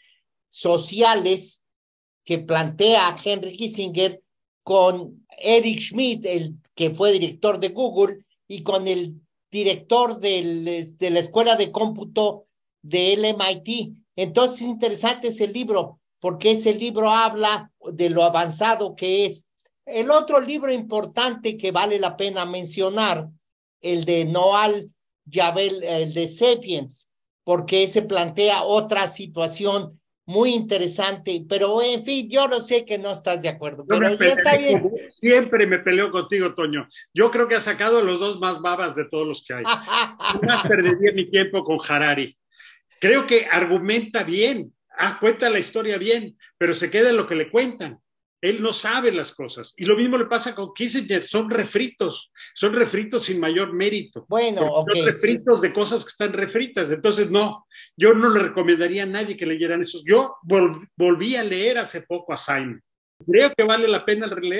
sociales que plantea Henry Kissinger con Eric Schmidt, el que fue director de Google, y con el director del, de la Escuela de Cómputo del M I T. Entonces es interesante ese libro, porque ese libro habla de lo avanzado que es. El otro libro importante que vale la pena mencionar, el de Noam Yavel, el de Sapiens, porque ese plantea otra situación muy interesante, pero en fin, yo no sé que no estás de acuerdo, Yo pero me ya está bien. como siempre me peleo contigo, Toño. Yo creo que has sacado a los dos más babas de todos los que hay. Más perdería mi tiempo con Harari. Creo que argumenta bien, ah, cuenta la historia bien, pero se queda en lo que le cuentan. Él no sabe las cosas. Y lo mismo le pasa con Kissinger. Son refritos. Son refritos sin mayor mérito. Bueno, ok. Son refritos de cosas que están refritas. Entonces, no. Yo no le recomendaría a nadie que leyeran esos. Yo vol- volví a leer hace poco a Simon. Creo que vale la pena releerlo.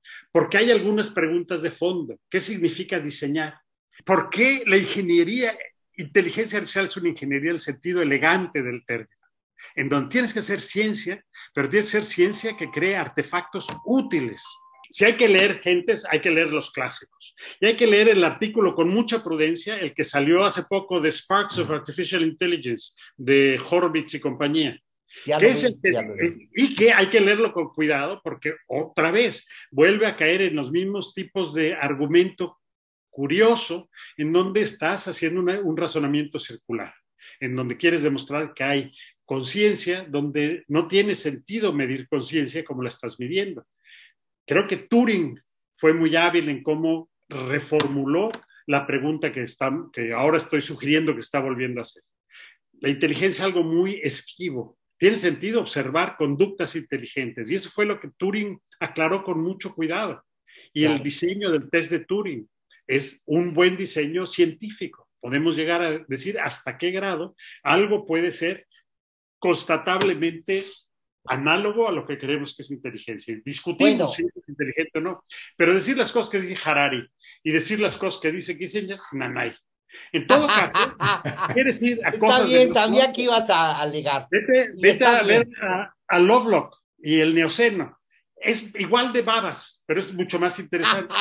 porque hay algunas preguntas de fondo. ¿Qué significa diseñar? ¿Por qué la ingeniería, inteligencia artificial es una ingeniería en el sentido elegante del término? En donde tienes que hacer ciencia, pero tienes que hacer ciencia que cree artefactos útiles. Si hay que leer gentes, hay que leer los clásicos. Y hay que leer el artículo con mucha prudencia, el que salió hace poco de Sparks of Artificial Intelligence, de Horowitz y compañía. Ya Que lo es vi, el que, ya lo vi. y que hay que leerlo con cuidado, porque otra vez vuelve a caer en los mismos tipos de argumento curioso, en donde estás haciendo una, un razonamiento circular, en donde quieres demostrar que hay conciencia, donde no tiene sentido medir conciencia como la estás midiendo. Creo que Turing fue muy hábil en cómo reformuló la pregunta que, está, que ahora estoy sugiriendo que está volviendo a hacer. La inteligencia es algo muy esquivo. Tiene sentido observar conductas inteligentes, y eso fue lo que Turing aclaró con mucho cuidado. Y claro, el diseño del test de Turing es un buen diseño científico. Podemos llegar a decir hasta qué grado algo puede ser constatablemente análogo a lo que creemos que es inteligencia. Discutimos bueno. si es inteligente o no, pero decir las cosas que dice Harari y decir las cosas que dice Kissinger, nanay. En todo caso, quieres ir a está cosas... Está bien, de sabía no, que ibas a alegar. Vete, vete a bien. ver a, a Lovelock y el Neoceno. Es igual de babas, pero es mucho más interesante.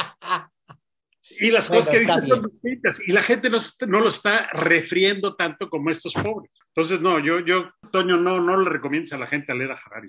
Y las bueno, cosas que dice son distintas. Y la gente no, no lo está refriendo tanto como estos pobres. Entonces, no, yo, yo Toño, no, no le recomiendas a la gente a leer a Harari.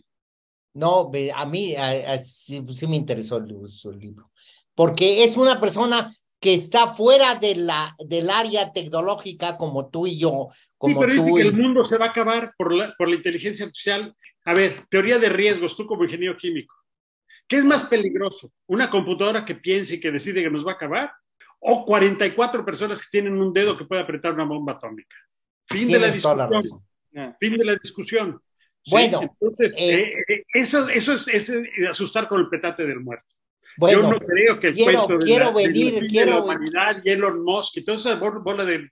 No, a mí a, a, sí, sí me interesó el, su libro. Porque es una persona que está fuera de la, del área tecnológica como tú y yo. Como sí, pero tú dice y... que el mundo se va a acabar por la, por la inteligencia artificial. A ver, teoría de riesgos, tú como ingeniero químico. ¿Qué es más peligroso? ¿Una computadora que piense y que decide que nos va a acabar? ¿O cuarenta y cuatro personas que tienen un dedo que puede apretar una bomba atómica? Fin de la discusión. La fin de la discusión. Bueno. ¿Sí? Entonces, eh, eh, eso, eso es, es asustar con el petate del muerto. Bueno, yo no creo que el quiero, cuento de, quiero la, venir, de, la, quiero... de la humanidad y Elon Musk y toda esa bola de,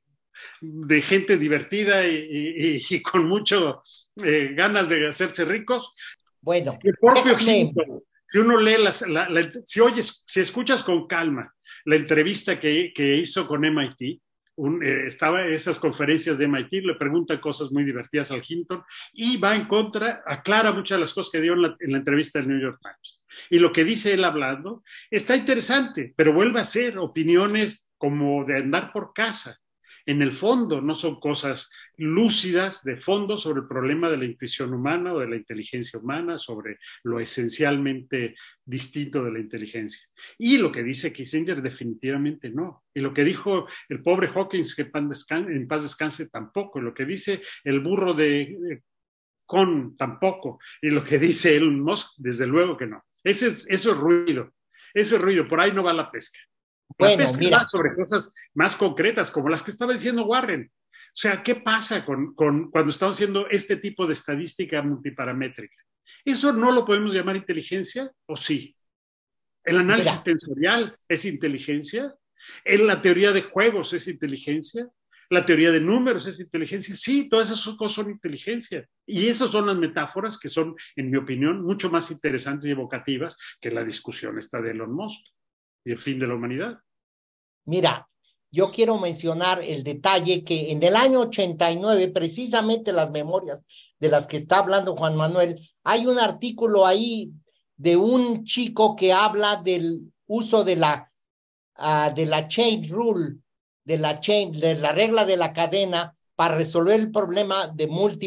de gente divertida y, y, y con mucho eh, ganas de hacerse ricos. Bueno, el propio Hinton, si uno lee las, la, la, si oyes, si escuchas con calma la entrevista que, que hizo con M I T, un, eh, estaba en esas conferencias de M I T, le pregunta cosas muy divertidas al Hinton y va en contra, aclara muchas de las cosas que dio en la, en la entrevista del New York Times. Y lo que dice él hablando está interesante, pero vuelve a ser opiniones como de andar por casa. En el fondo no son cosas lúcidas de fondo sobre el problema de la intuición humana o de la inteligencia humana, sobre lo esencialmente distinto de la inteligencia. Y lo que dice Kissinger definitivamente no. Y lo que dijo el pobre Hawkins, que en paz descanse, tampoco. Y lo que dice el burro de Kohn, tampoco. Y lo que dice Elon Musk, desde luego que no. Ese es, eso es ruido. Eso es ruido. Por ahí no va la pesca. La bueno, pesca mira. va sobre cosas más concretas, como las que estaba diciendo Warren. O sea, ¿qué pasa con, con, cuando estamos haciendo este tipo de estadística multiparamétrica? ¿Eso no lo podemos llamar inteligencia o sí? ¿El análisis mira. tensorial es inteligencia? ¿En la teoría de juegos es inteligencia? ¿La teoría de números es inteligencia? Sí, todas esas cosas son inteligencia. Y esas son las metáforas que son, en mi opinión, mucho más interesantes y evocativas que la discusión esta de Elon Musk y el fin de la humanidad. Mira, yo quiero mencionar el detalle que en el año ochenta y nueve, precisamente las memorias de las que está hablando Juan Manuel, hay un artículo ahí de un chico que habla del uso de la, uh, de la chain rule, de la, chain, de la regla de la cadena para resolver el problema de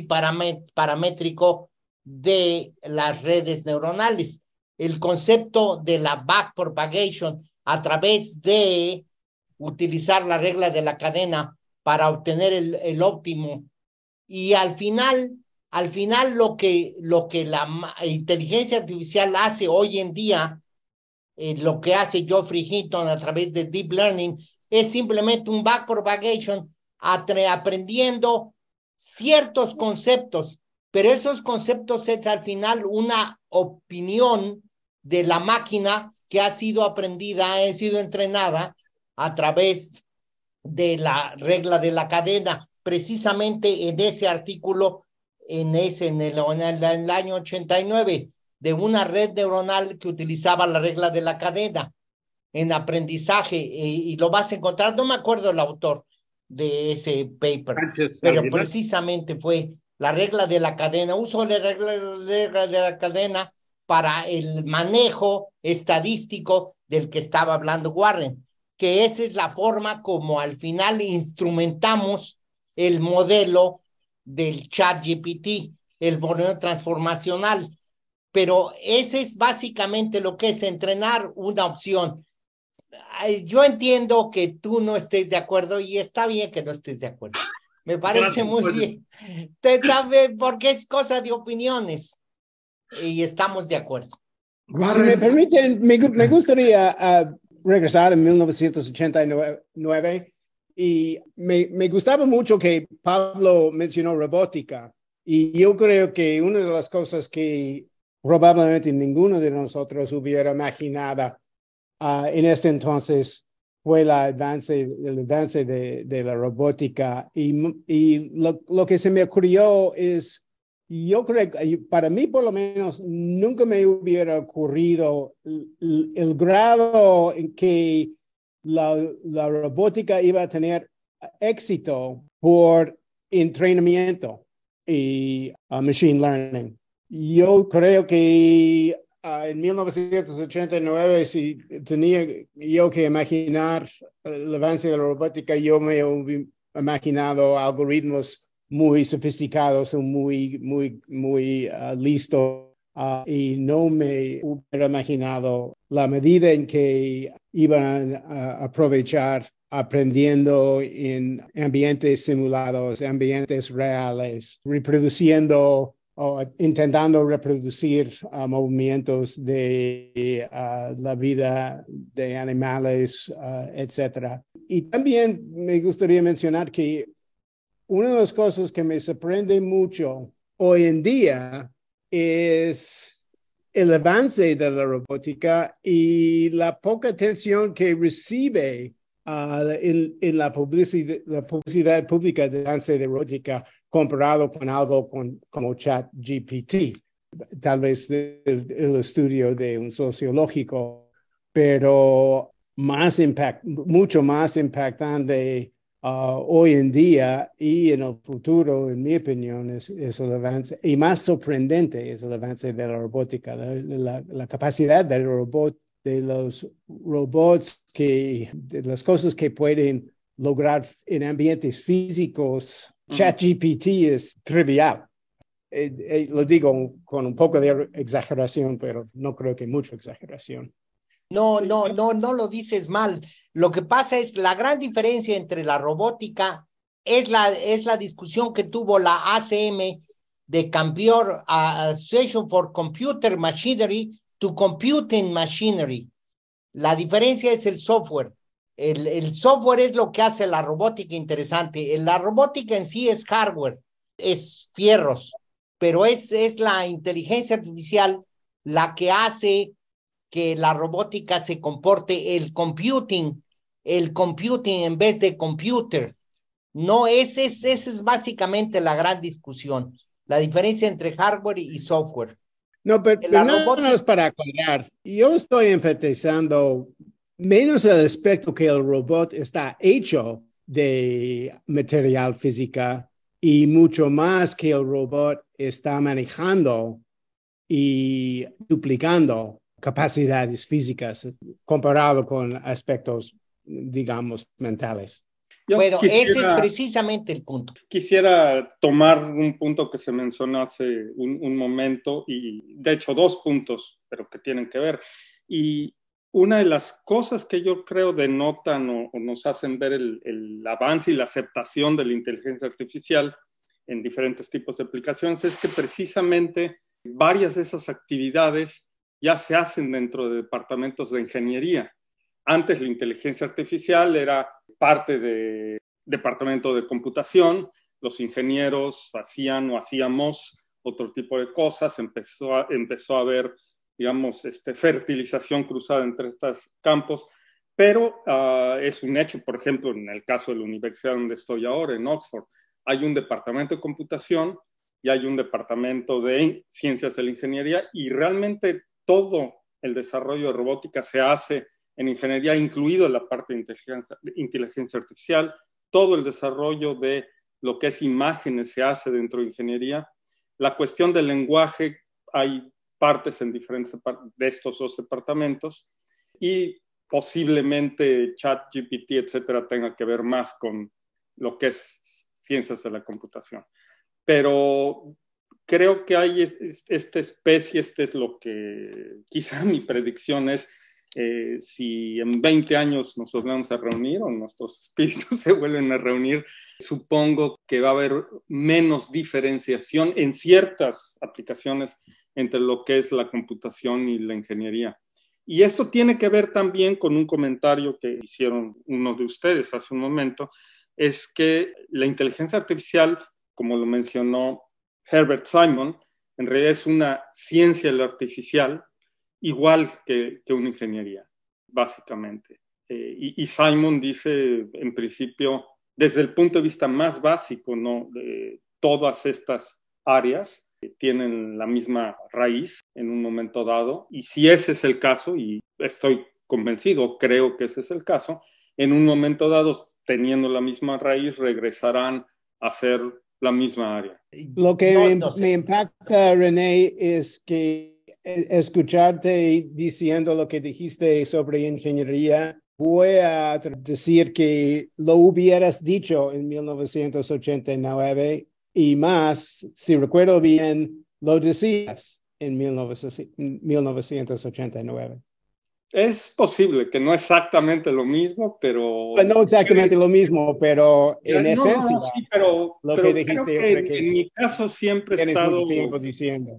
multiparamétrico de las redes neuronales. El concepto de la backpropagation a través de utilizar la regla de la cadena para obtener el, el óptimo. Y al final, al final lo que, lo que la inteligencia artificial hace hoy en día, eh, lo que hace Geoffrey Hinton a través de Deep Learning, es simplemente un backpropagation aprendiendo ciertos conceptos, pero esos conceptos es al final una opinión de la máquina que ha sido aprendida, ha sido entrenada a través de la regla de la cadena. Precisamente en ese artículo, en ese en el, en el, en el año ochenta y nueve, de una red neuronal que utilizaba la regla de la cadena en aprendizaje, y, y lo vas a encontrar, no me acuerdo el autor de ese paper, Sánchez pero Ávila. precisamente fue la regla de la cadena, uso la regla, regla de la cadena para el manejo estadístico del que estaba hablando Warren, que esa es la forma como al final instrumentamos el modelo del ChatGPT, el modelo transformacional. Pero ese es básicamente lo que es entrenar una opción. Yo entiendo que tú no estés de acuerdo y está bien que no estés de acuerdo. Me parece Gracias, muy pues. bien. Te, también, porque es cosa de opiniones y estamos de acuerdo. Si me permiten, me, me gustaría uh, regresar en mil novecientos ochenta y nueve y me, me gustaba mucho que Pablo mencionó robótica, y yo creo que una de las cosas que probablemente ninguno de nosotros hubiera imaginado uh, en este entonces fue el avance, el avance de, de la robótica, y, y lo, lo que se me ocurrió es, yo creo que para mí por lo menos nunca me hubiera ocurrido el, el grado en que la, la robótica iba a tener éxito por entrenamiento y uh, machine learning. Yo creo que uh, en mil novecientos ochenta y nueve, si tenía yo que imaginar el avance de la robótica, yo me hubiera imaginado algoritmos muy sofisticados, muy, muy, muy uh, listos, uh, y no me hubiera imaginado la medida en que iban a aprovechar aprendiendo en ambientes simulados, ambientes reales, reproduciendo o intentando reproducir uh, movimientos de uh, la vida de animales, uh, etcétera. Y también me gustaría mencionar que una de las cosas que me sorprende mucho hoy en día es el avance de la robótica y la poca atención que recibe uh, en, en la, publicidad, la publicidad pública del avance de robótica comparado con algo con, como ChatGPT. Tal vez el, el estudio de un sociológico, pero más impact, mucho más impactante Uh, hoy en día y en el futuro, en mi opinión, es, es el avance, y más sorprendente es el avance de la robótica, la, la, la capacidad del robot, de los robots, que, de las cosas que pueden lograr en ambientes físicos. Uh-huh. ChatGPT es trivial. Eh, eh, lo digo con un poco de exageración, pero no creo que mucha exageración. No, no, no, no lo dices mal. Lo que pasa es la gran diferencia entre la robótica es la, es la discusión que tuvo la A C M de cambiar a Association for Computer Machinery to Computing Machinery. La diferencia es el software. El, el software es lo que hace la robótica interesante. La robótica en sí es hardware, es fierros, pero es, es la inteligencia artificial la que hace que la robótica se comporte el computing, el computing en vez de computer. No, esa es, ese es básicamente la gran discusión, la diferencia entre hardware y software. No, pero, pero no, robótica... no es para aclarar. Yo estoy enfatizando menos el aspecto que el robot está hecho de material física y mucho más que el robot está manejando y duplicando capacidades físicas comparado con aspectos, digamos, mentales. Yo bueno, quisiera, ese es precisamente el punto. Quisiera tomar un punto que se mencionó hace un, un momento, y de hecho dos puntos, pero que tienen que ver. Y una de las cosas que yo creo denotan o, o nos hacen ver el, el avance y la aceptación de la inteligencia artificial en diferentes tipos de aplicaciones es que precisamente varias de esas actividades ya se hacen dentro de departamentos de ingeniería. Antes la inteligencia artificial era parte de departamento de computación, los ingenieros hacían o hacíamos otro tipo de cosas, empezó a, empezó a haber, digamos, este, fertilización cruzada entre estos campos, pero uh, es un hecho, por ejemplo, en el caso de la universidad donde estoy ahora, en Oxford, hay un departamento de computación y hay un departamento de ciencias de la ingeniería, y realmente todo el desarrollo de robótica se hace en ingeniería, incluido la parte de inteligencia, de inteligencia artificial. Todo el desarrollo de lo que es imágenes se hace dentro de ingeniería. La cuestión del lenguaje, hay partes en diferentes de estos dos departamentos, y posiblemente ChatGPT, etcétera, tenga que ver más con lo que es ciencias de la computación. Pero creo que hay esta especie, este es lo que quizá mi predicción es, eh, si en veinte años nos volvemos a reunir o nuestros espíritus se vuelven a reunir, supongo que va a haber menos diferenciación en ciertas aplicaciones entre lo que es la computación y la ingeniería. Y esto tiene que ver también con un comentario que hicieron uno de ustedes hace un momento, es que la inteligencia artificial, como lo mencionó Herbert Simon, en realidad es una ciencia de lo artificial igual que, que una ingeniería, básicamente. Eh, y, y Simon dice, en principio, desde el punto de vista más básico, ¿no? De todas estas áreas tienen la misma raíz en un momento dado, y si ese es el caso, y estoy convencido, creo que ese es el caso, en un momento dado, teniendo la misma raíz, regresarán a ser la misma área. Lo que No, me, no sé. me impacta, René, es que escucharte diciendo lo que dijiste sobre ingeniería, voy a decir que lo hubieras dicho en mil novecientos ochenta y nueve y más, si recuerdo bien, lo decías en mil novecientos ochenta y nueve. Es posible que no exactamente lo mismo, pero... No exactamente lo mismo, pero en no, esencia, no, sí, pero, lo pero que dijiste, creo que, yo creo que en mi caso siempre he tienes estado mucho tiempo diciendo.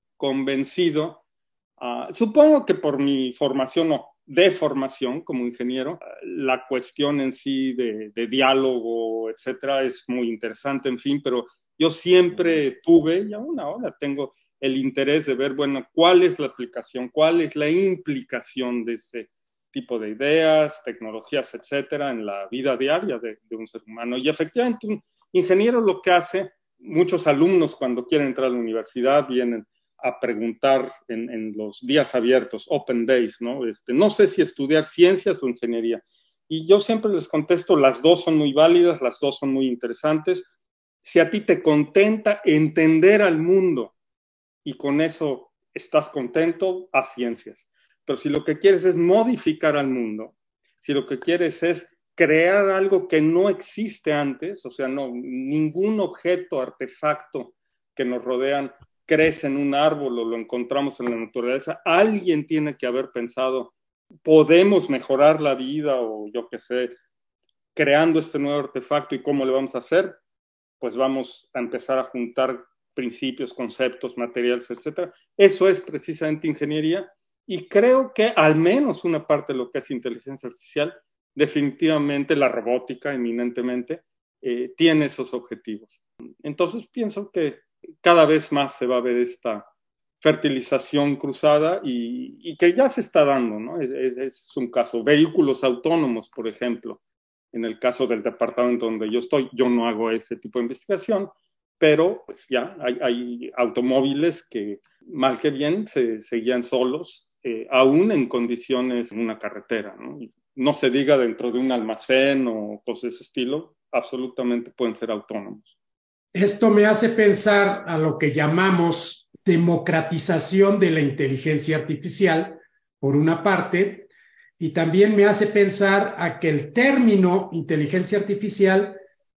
convencido. Uh, supongo que por mi formación o de formación como ingeniero, uh, la cuestión en sí de, de diálogo, etcétera, es muy interesante, en fin, pero yo siempre tuve, y aún ahora tengo el interés de ver, bueno, cuál es la aplicación, cuál es la implicación de este tipo de ideas, tecnologías, etcétera, en la vida diaria de, de un ser humano. Y efectivamente, un ingeniero lo que hace, muchos alumnos cuando quieren entrar a la universidad vienen a preguntar en, en los días abiertos, Open Days, ¿no? Este, no sé si estudiar ciencias o ingeniería. Y yo siempre les contesto, las dos son muy válidas, las dos son muy interesantes. Si a ti te contenta entender al mundo y con eso estás contento, haz ciencias. Pero si lo que quieres es modificar al mundo, si lo que quieres es crear algo que no existe antes, o sea, no, ningún objeto, artefacto que nos rodean crece en un árbol o lo encontramos en la naturaleza, alguien tiene que haber pensado, podemos mejorar la vida o yo qué sé, creando este nuevo artefacto, y cómo le vamos a hacer, pues vamos a empezar a juntar principios, conceptos, materiales, etcétera. Eso es precisamente ingeniería, y creo que al menos una parte de lo que es inteligencia artificial, definitivamente la robótica, eminentemente, eh, tiene esos objetivos. Entonces pienso que cada vez más se va a ver esta fertilización cruzada y, y que ya se está dando, ¿no? Es, es un caso. Vehículos autónomos, por ejemplo. En el caso del departamento donde yo estoy, yo no hago ese tipo de investigación, pero pues ya hay, hay automóviles que mal que bien se, se guían solos, eh, aún en condiciones en una carretera, ¿no? No se diga dentro de un almacén o cosas de ese estilo, absolutamente pueden ser autónomos. Esto me hace pensar a lo que llamamos democratización de la inteligencia artificial, por una parte, y también me hace pensar a que el término inteligencia artificial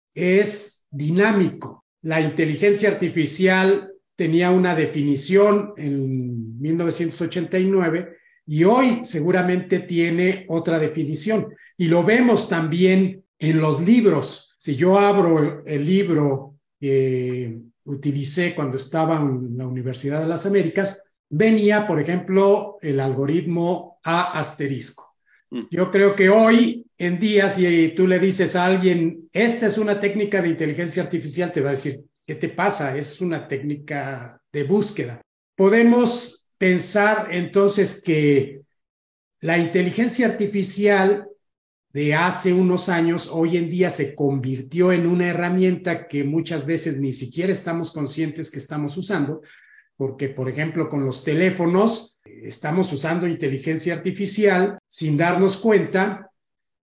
es dinámico. La inteligencia artificial tenía una definición en mil novecientos ochenta y nueve y hoy seguramente tiene otra definición. Y lo vemos también en los libros. Si yo abro el libro que utilicé cuando estaba en la Universidad de las Américas, venía, por ejemplo, el algoritmo A asterisco. Yo creo que hoy en día, si tú le dices a alguien, esta es una técnica de inteligencia artificial, te va a decir, ¿qué te pasa? Es una técnica de búsqueda. Podemos pensar entonces que la inteligencia artificial de hace unos años, hoy en día se convirtió en una herramienta que muchas veces ni siquiera estamos conscientes que estamos usando, porque, por ejemplo, con los teléfonos estamos usando inteligencia artificial sin darnos cuenta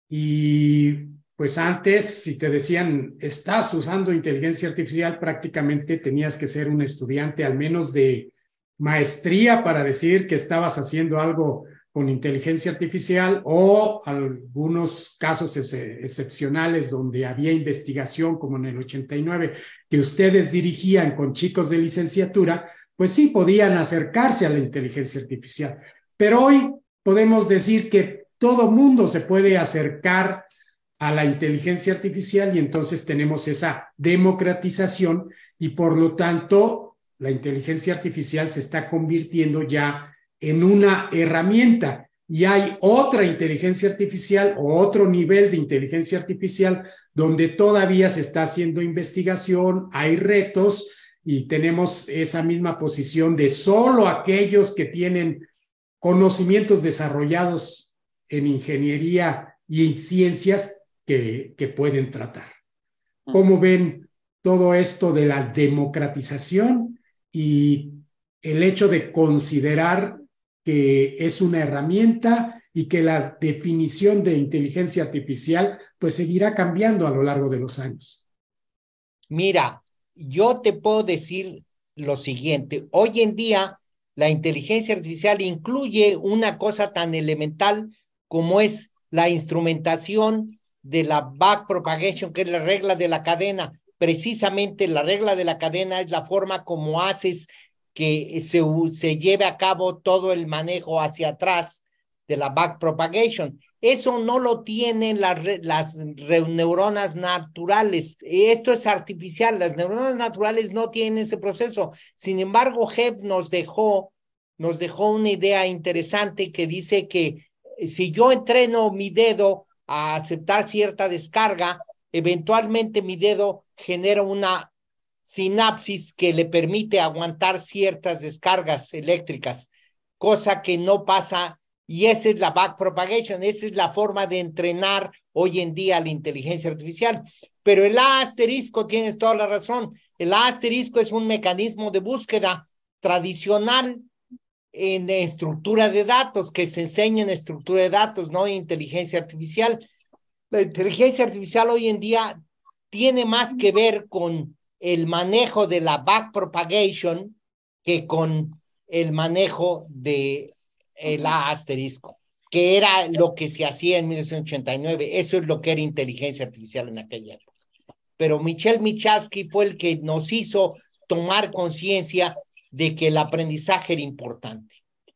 y pues antes, si te decían, estás usando inteligencia artificial, prácticamente tenías que ser un estudiante al menos de maestría para decir que estabas haciendo algo con inteligencia artificial, o algunos casos ex excepcionales donde había investigación, como en el ochenta y nueve, que ustedes dirigían con chicos de licenciatura, pues sí podían acercarse a la inteligencia artificial. Pero hoy podemos decir que todo mundo se puede acercar a la inteligencia artificial y entonces tenemos esa democratización y por lo tanto la inteligencia artificial se está convirtiendo ya en una herramienta y hay otra inteligencia artificial o otro nivel de inteligencia artificial donde todavía se está haciendo investigación, hay retos y tenemos esa misma posición de solo aquellos que tienen conocimientos desarrollados en ingeniería y en ciencias que, que pueden tratar. ¿Cómo ven todo esto de la democratización y el hecho de considerar que es una herramienta y que la definición de inteligencia artificial pues seguirá cambiando a lo largo de los años? Mira, yo te puedo decir lo siguiente. Hoy en día la inteligencia artificial incluye una cosa tan elemental como es la instrumentación de la backpropagation, que es la regla de la cadena. Precisamente la regla de la cadena es la forma como haces que se, se lleve a cabo todo el manejo hacia atrás de la backpropagation. Eso no lo tienen las, las neuronas naturales. Esto es artificial. Las neuronas naturales no tienen ese proceso. Sin embargo, Hebb nos dejó, nos dejó una idea interesante que dice que si yo entreno mi dedo a aceptar cierta descarga, eventualmente mi dedo genera una sinapsis que le permite aguantar ciertas descargas eléctricas, cosa que no pasa, y esa es la backpropagation, esa es la forma de entrenar hoy en día la inteligencia artificial. Pero el A asterisco, tienes toda la razón, el A asterisco es un mecanismo de búsqueda tradicional en estructura de datos, que se enseña en estructura de datos, no en inteligencia artificial. La inteligencia artificial hoy en día tiene más que ver con el manejo de la backpropagation que con el manejo de el A asterisco, que era lo que se hacía en mil novecientos ochenta y nueve. Eso es lo que era inteligencia artificial en aquella época. Pero Michel Michalski fue el que nos hizo tomar conciencia de que el aprendizaje era importante.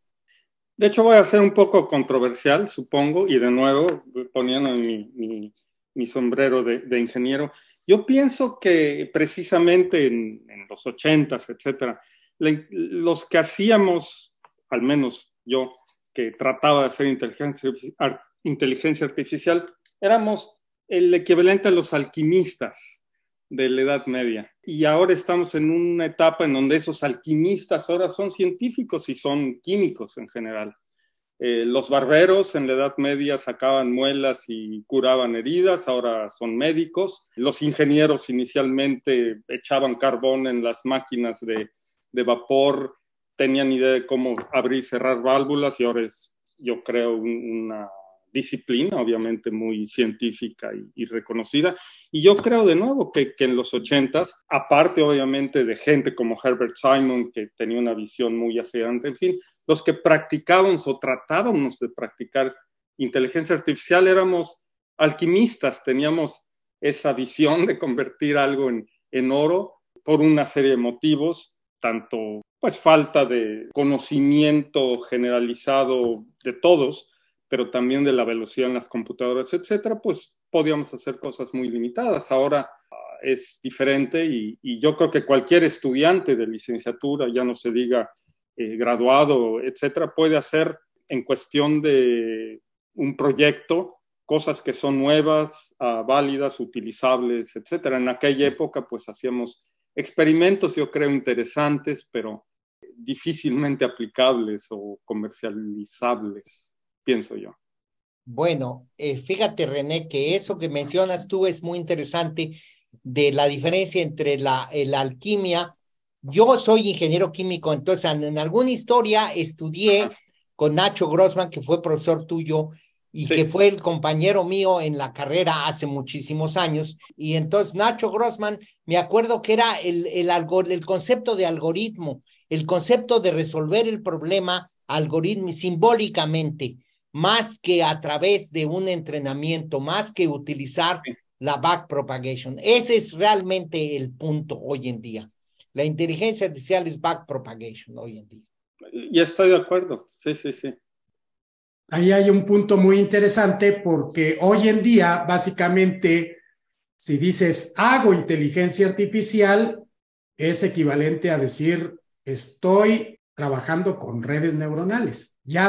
De hecho, voy a ser un poco controversial, supongo, y de nuevo, poniendo mi, mi, mi sombrero de, de ingeniero, yo pienso que precisamente en, en los ochentas, etcétera, le, los que hacíamos, al menos yo, que trataba de hacer inteligencia, ar, inteligencia artificial, éramos el equivalente a los alquimistas de la Edad Media. Y ahora estamos en una etapa en donde esos alquimistas ahora son científicos y son químicos en general. Eh, los barberos en la Edad Media sacaban muelas y curaban heridas, ahora son médicos. Los ingenieros inicialmente echaban carbón en las máquinas de, de vapor, tenían idea de cómo abrir y cerrar válvulas y ahora es, yo creo, un, una disciplina obviamente muy científica y, y reconocida. Y yo creo de nuevo que, que en los ochentas, aparte obviamente de gente como Herbert Simon, que tenía una visión muy hacia adelante, en fin, los que practicábamos o tratábamos de practicar inteligencia artificial éramos alquimistas, teníamos esa visión de convertir algo en, en oro por una serie de motivos, tanto pues falta de conocimiento generalizado de todos, pero también de la velocidad en las computadoras, etcétera, pues podíamos hacer cosas muy limitadas. Ahora uh, es diferente y, y yo creo que cualquier estudiante de licenciatura, ya no se diga eh, graduado, etcétera, puede hacer en cuestión de un proyecto cosas que son nuevas, uh, válidas, utilizables, etcétera. En aquella época, pues hacíamos experimentos, yo creo, interesantes, pero difícilmente aplicables o comercializables, pienso yo. Bueno, eh, fíjate, René, que eso que mencionas tú es muy interesante de la diferencia entre la, eh, la alquimia. Yo soy ingeniero químico, entonces en, en alguna historia estudié Ajá. con Nacho Grossman, que fue profesor tuyo y Sí. que fue el compañero mío en la carrera hace muchísimos años. Y entonces Nacho Grossman, me acuerdo que era el, el, algor el concepto de algoritmo, el concepto de resolver el problema algoritmo simbólicamente, más que a través de un entrenamiento, más que utilizar Sí. la backpropagation. Ese es realmente el punto hoy en día. La inteligencia artificial es backpropagation hoy en día. Ya estoy de acuerdo, sí, sí, sí. Ahí hay un punto muy interesante porque hoy en día, básicamente, si dices hago inteligencia artificial, es equivalente a decir estoy trabajando con redes neuronales. Ya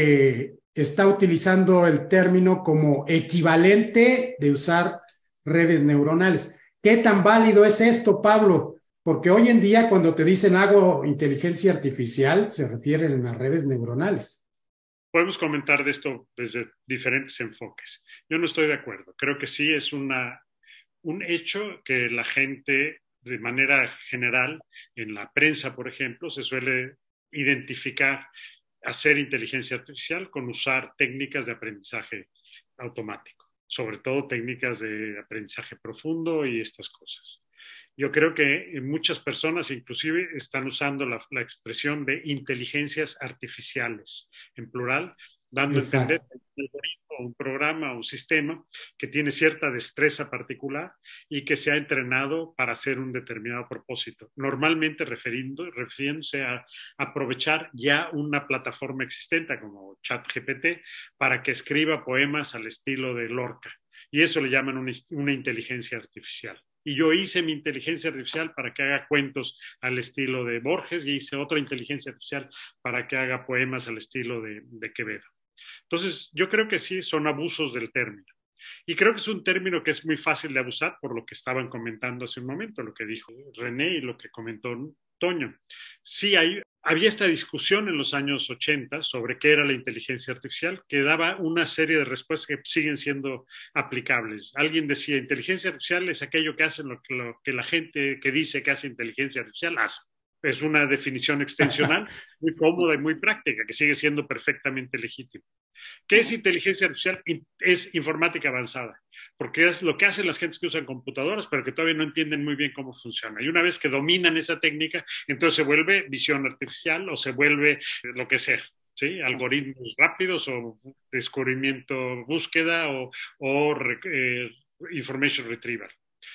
se está utilizando el término como equivalente de usar redes neuronales. ¿Qué tan válido es esto, Pablo? Porque hoy en día cuando te dicen hago inteligencia artificial, se refieren a redes neuronales. Podemos comentar de esto desde diferentes enfoques. Yo no estoy de acuerdo. Creo que sí es una, un hecho que la gente, de manera general, en la prensa, por ejemplo, se suele identificar hacer inteligencia artificial con usar técnicas de aprendizaje automático, sobre todo técnicas de aprendizaje profundo y estas cosas. Yo creo que muchas personas inclusive están usando la, la expresión de inteligencias artificiales en plural, dando a entender Exacto. un algoritmo, un programa, un sistema que tiene cierta destreza particular y que se ha entrenado para hacer un determinado propósito, normalmente refiriendo, refiriéndose a aprovechar ya una plataforma existente como ChatGPT para que escriba poemas al estilo de Lorca. Y eso le llaman una, una inteligencia artificial. Y yo hice mi inteligencia artificial para que haga cuentos al estilo de Borges y hice otra inteligencia artificial para que haga poemas al estilo de, de Quevedo. Entonces, yo creo que sí son abusos del término. Y creo que es un término que es muy fácil de abusar por lo que estaban comentando hace un momento, lo que dijo René y lo que comentó Toño. Sí, hay, había esta discusión en los años ochenta sobre qué era la inteligencia artificial, que daba una serie de respuestas que siguen siendo aplicables. Alguien decía, inteligencia artificial es aquello que hace lo que, lo que la gente que dice que hace inteligencia artificial hace. Es una definición extensional muy cómoda y muy práctica, que sigue siendo perfectamente legítima. ¿Qué es inteligencia artificial? Es informática avanzada, porque es lo que hacen las gentes que usan computadoras, pero que todavía no entienden muy bien cómo funciona. Y una vez que dominan esa técnica, entonces se vuelve visión artificial o se vuelve lo que sea, ¿sí? Algoritmos rápidos o descubrimiento, búsqueda o, o eh, information retrieval.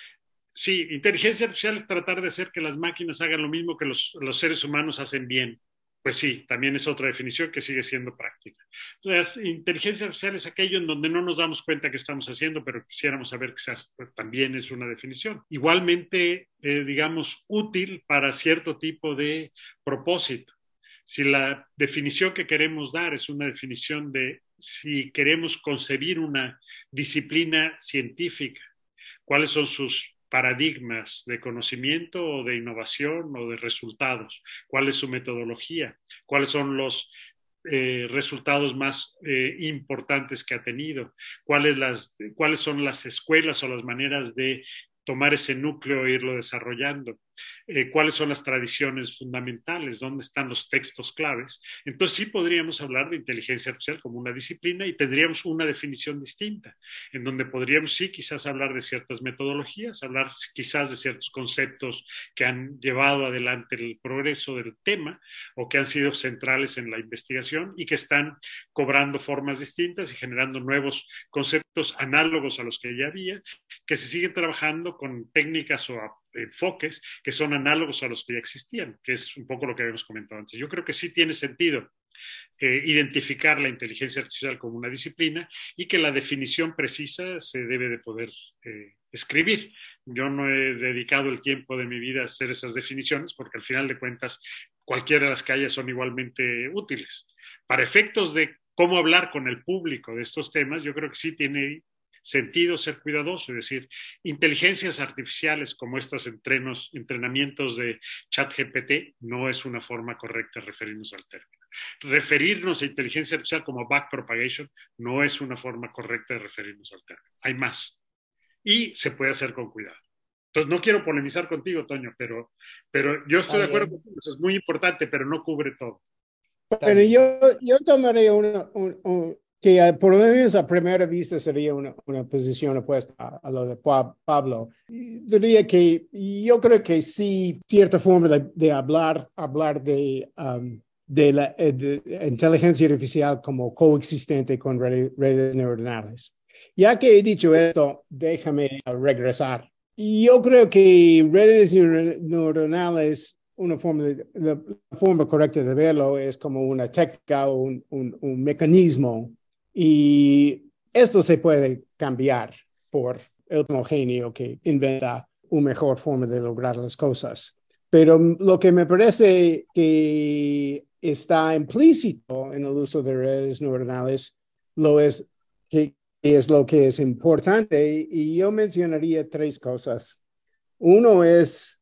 Sí, inteligencia artificial es tratar de hacer que las máquinas hagan lo mismo que los, los seres humanos hacen bien. Pues sí, también es otra definición que sigue siendo práctica. Entonces, inteligencia artificial es aquello en donde no nos damos cuenta que estamos haciendo, pero quisiéramos saber que se hace, pues también es una definición. Igualmente, eh, digamos, útil para cierto tipo de propósito. Si la definición que queremos dar es una definición de si queremos concebir una disciplina científica, cuáles son sus paradigmas de conocimiento o de innovación o de resultados, cuál es su metodología, cuáles son los eh, resultados más eh, importantes que ha tenido, cuáles, las, cuáles son las escuelas o las maneras de tomar ese núcleo e irlo desarrollando, eh, cuáles son las tradiciones fundamentales, dónde están los textos claves. Entonces sí podríamos hablar de inteligencia artificial como una disciplina y tendríamos una definición distinta, en donde podríamos sí quizás hablar de ciertas metodologías, hablar quizás de ciertos conceptos que han llevado adelante el progreso del tema o que han sido centrales en la investigación y que están cobrando formas distintas y generando nuevos conceptos análogos a los que ya había, que se siguen trabajando con técnicas o enfoques que son análogos a los que ya existían, que es un poco lo que habíamos comentado antes. Yo creo que sí tiene sentido eh, identificar la inteligencia artificial como una disciplina y que la definición precisa se debe de poder eh, escribir. Yo no he dedicado el tiempo de mi vida a hacer esas definiciones porque al final de cuentas cualquiera de las que haya son igualmente útiles. Para efectos de cómo hablar con el público de estos temas, yo creo que sí tiene sentido ser cuidadoso, es decir, inteligencias artificiales como estos entrenos, entrenamientos de ChatGPT no es una forma correcta de referirnos al término. Referirnos a inteligencia artificial como backpropagation no es una forma correcta de referirnos al término. Hay más. Y se puede hacer con cuidado. Entonces, no quiero polemizar contigo, Toño, pero, pero yo estoy de acuerdo contigo. Eso es muy importante, pero no cubre todo. Bueno, yo, yo tomaría una, un, un, que por lo menos a primera vista sería una, una posición opuesta a, a lo de Pablo. Diría que yo creo que sí, cierta forma de, de hablar, hablar de, um, de la de inteligencia artificial como coexistente con redes, redes neuronales. Ya que he dicho esto, déjame regresar. Yo creo que redes neuronales, una forma, de, la forma correcta de verlo es como una técnica o un, un, un mecanismo, y esto se puede cambiar por el genio que inventa una mejor forma de lograr las cosas. Pero lo que me parece que está implícito en el uso de redes neuronales lo es que es lo que es importante, y yo mencionaría tres cosas. Uno es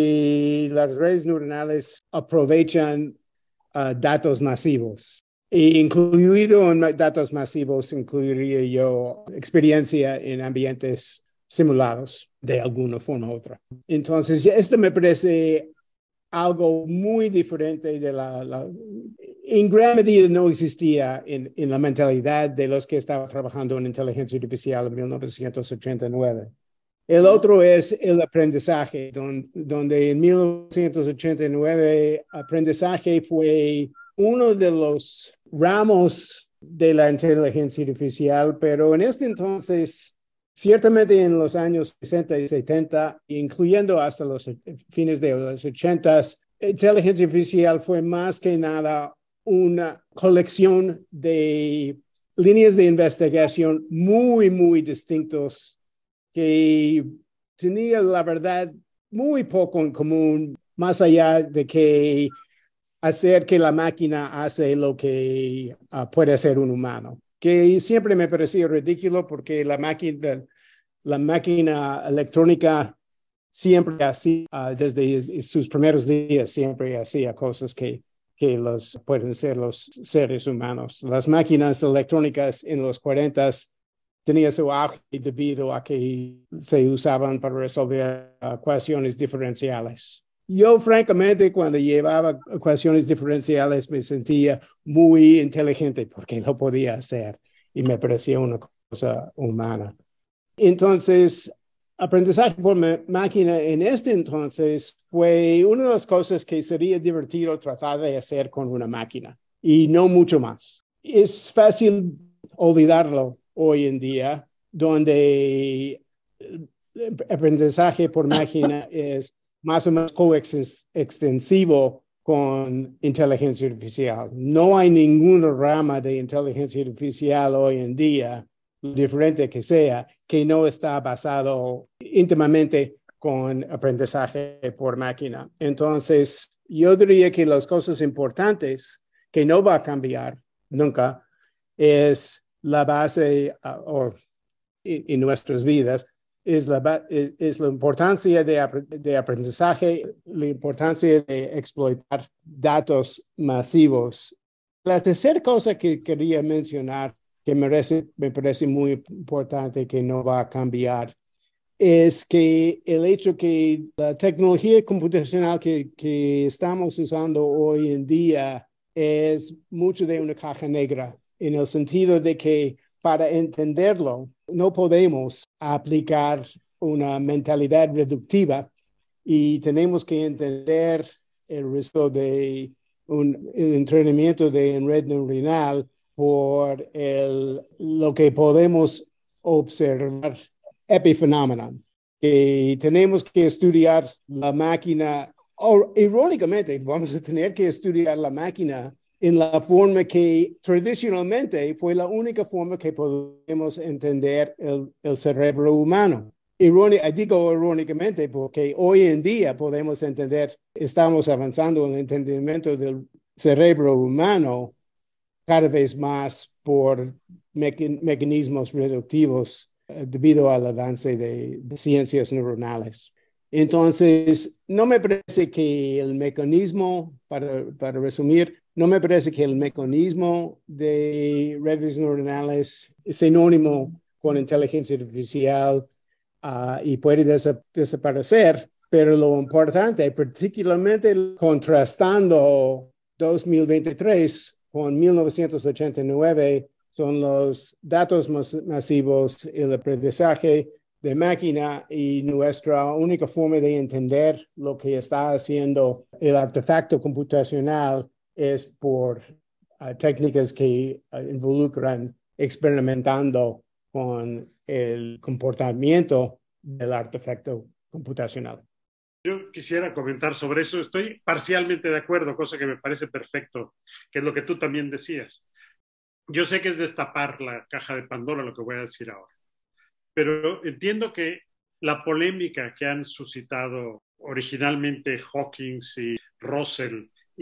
que las redes neuronales aprovechan uh, datos masivos. E incluido en datos masivos, incluiría yo experiencia en ambientes simulados de alguna forma u otra. Entonces, esto me parece algo muy diferente de la, la en gran medida no existía en, en la mentalidad de los que estaban trabajando en inteligencia artificial en mil novecientos ochenta y nueve. El otro es el aprendizaje, don, donde en mil novecientos ochenta y nueve aprendizaje fue uno de los ramos de la inteligencia artificial, pero en este entonces, ciertamente en los años sesenta y setenta, incluyendo hasta los fines de los ochenta, inteligencia artificial fue más que nada una colección de líneas de investigación muy, muy distintos que tenía, la verdad, muy poco en común, más allá de que hacer que la máquina hace lo que uh, puede hacer un humano, que siempre me pareció ridículo porque la máquina, la máquina electrónica siempre hacía, uh, desde sus primeros días, siempre hacía cosas que, que los, pueden ser los seres humanos. Las máquinas electrónicas en los cuarentas tenía su auge debido a que se usaban para resolver uh, ecuaciones diferenciales. Yo, francamente, cuando llevaba ecuaciones diferenciales me sentía muy inteligente porque lo podía hacer y me parecía una cosa humana. Entonces, aprendizaje por máquina en este entonces fue una de las cosas que sería divertido tratar de hacer con una máquina y no mucho más. Es fácil olvidarlo hoy en día, donde el aprendizaje por máquina es más o menos coextensivo con inteligencia artificial. No hay ninguna rama de inteligencia artificial hoy en día, diferente que sea, que no está basado íntimamente con aprendizaje por máquina. Entonces, yo diría que las cosas importantes que no va a cambiar nunca es la base uh, o, en nuestras vidas, es la, es, es la importancia de, de aprendizaje, la importancia de explotar datos masivos. La tercera cosa que quería mencionar, que me parece, me parece muy importante, que no va a cambiar, es que el hecho que la tecnología computacional que, que estamos usando hoy en día es mucho de una caja negra, en el sentido de que para entenderlo no podemos aplicar una mentalidad reductiva y tenemos que entender el resto de un el entrenamiento de red neuronal por el, lo que podemos observar epifenómeno, que tenemos que estudiar la máquina, o irónicamente vamos a tener que estudiar la máquina en la forma que tradicionalmente fue la única forma que podemos entender el, el cerebro humano. Irónica, digo irónicamente porque hoy en día podemos entender, estamos avanzando en el entendimiento del cerebro humano cada vez más por mecan, mecanismos reductivos eh, debido al avance de, de ciencias neuronales. Entonces, no me parece que el mecanismo, para, para resumir, no me parece que el mecanismo de redes neuronales es sinónimo con inteligencia artificial uh, y puede des- desaparecer, pero lo importante, particularmente contrastando dos mil veintitrés con mil novecientos ochenta y nueve, son los datos mas- masivos, el aprendizaje de máquina y nuestra única forma de entender lo que está haciendo el artefacto computacional es por uh, técnicas que uh, involucran experimentando con el comportamiento del artefacto computacional. Yo quisiera comentar sobre eso. Estoy parcialmente de acuerdo, cosa que me parece perfecto, que es lo que tú también decías. Yo sé que es destapar la caja de Pandora lo que voy a decir ahora, pero entiendo que la polémica que han suscitado originalmente Hawkins y Russell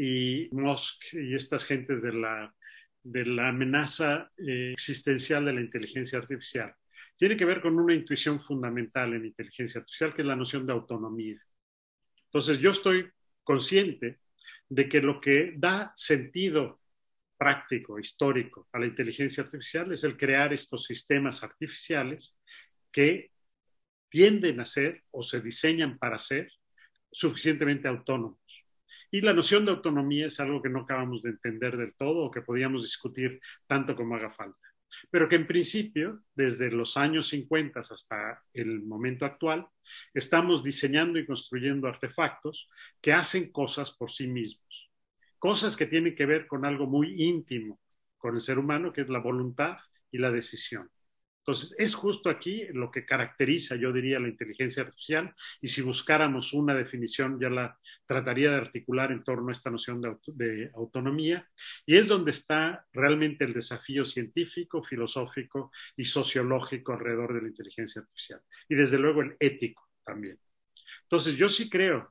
y Musk y estas gentes de la, de la amenaza eh, existencial de la inteligencia artificial tiene que ver con una intuición fundamental en inteligencia artificial, que es la noción de autonomía. Entonces, yo estoy consciente de que lo que da sentido práctico, histórico a la inteligencia artificial es el crear estos sistemas artificiales que tienden a ser o se diseñan para ser suficientemente autónomos. Y la noción de autonomía es algo que no acabamos de entender del todo o que podíamos discutir tanto como haga falta. Pero que en principio, desde los años cincuenta hasta el momento actual, estamos diseñando y construyendo artefactos que hacen cosas por sí mismos. Cosas que tienen que ver con algo muy íntimo con el ser humano, que es la voluntad y la decisión. Entonces, es justo aquí lo que caracteriza, yo diría, la inteligencia artificial, y si buscáramos una definición, ya la trataría de articular en torno a esta noción de, auto, de autonomía, y es donde está realmente el desafío científico, filosófico y sociológico alrededor de la inteligencia artificial, y desde luego el ético también. Entonces, yo sí creo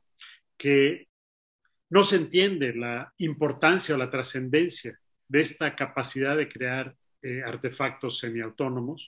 que no se entiende la importancia o la trascendencia de esta capacidad de crear eh, artefactos semiautónomos,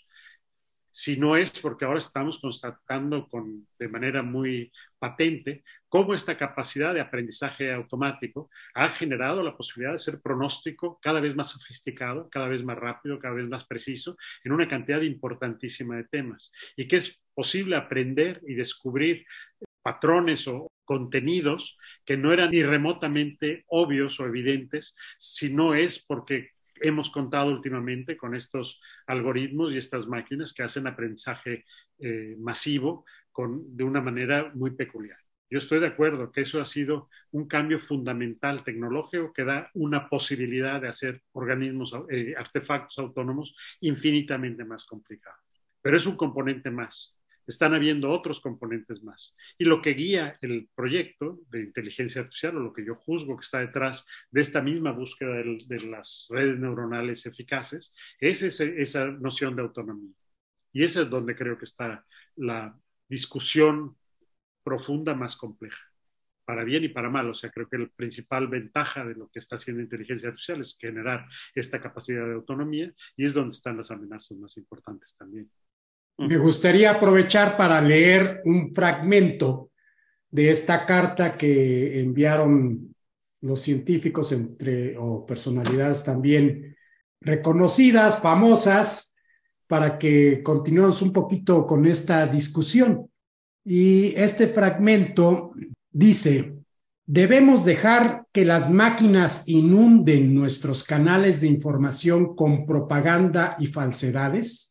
si no es porque ahora estamos constatando con, de manera muy patente cómo esta capacidad de aprendizaje automático ha generado la posibilidad de hacer pronóstico cada vez más sofisticado, cada vez más rápido, cada vez más preciso, en una cantidad importantísima de temas, y que es posible aprender y descubrir patrones o contenidos que no eran ni remotamente obvios o evidentes, si no es porque hemos contado últimamente con estos algoritmos y estas máquinas que hacen aprendizaje eh, masivo con, de una manera muy peculiar. Yo estoy de acuerdo que eso ha sido un cambio fundamental tecnológico que da una posibilidad de hacer organismos, eh, artefactos autónomos infinitamente más complicados. Pero es un componente más. Están habiendo otros componentes más. Y lo que guía el proyecto de inteligencia artificial, o lo que yo juzgo que está detrás de esta misma búsqueda de, de las redes neuronales eficaces, es ese, esa noción de autonomía. Y esa es donde creo que está la discusión profunda más compleja, para bien y para mal. O sea, creo que la principal ventaja de lo que está haciendo inteligencia artificial es generar esta capacidad de autonomía, y es donde están las amenazas más importantes también. Me gustaría aprovechar para leer un fragmento de esta carta que enviaron los científicos entre, o personalidades también reconocidas, famosas, para que continuemos un poquito con esta discusión. Y este fragmento dice: debemos dejar que las máquinas inunden nuestros canales de información con propaganda y falsedades.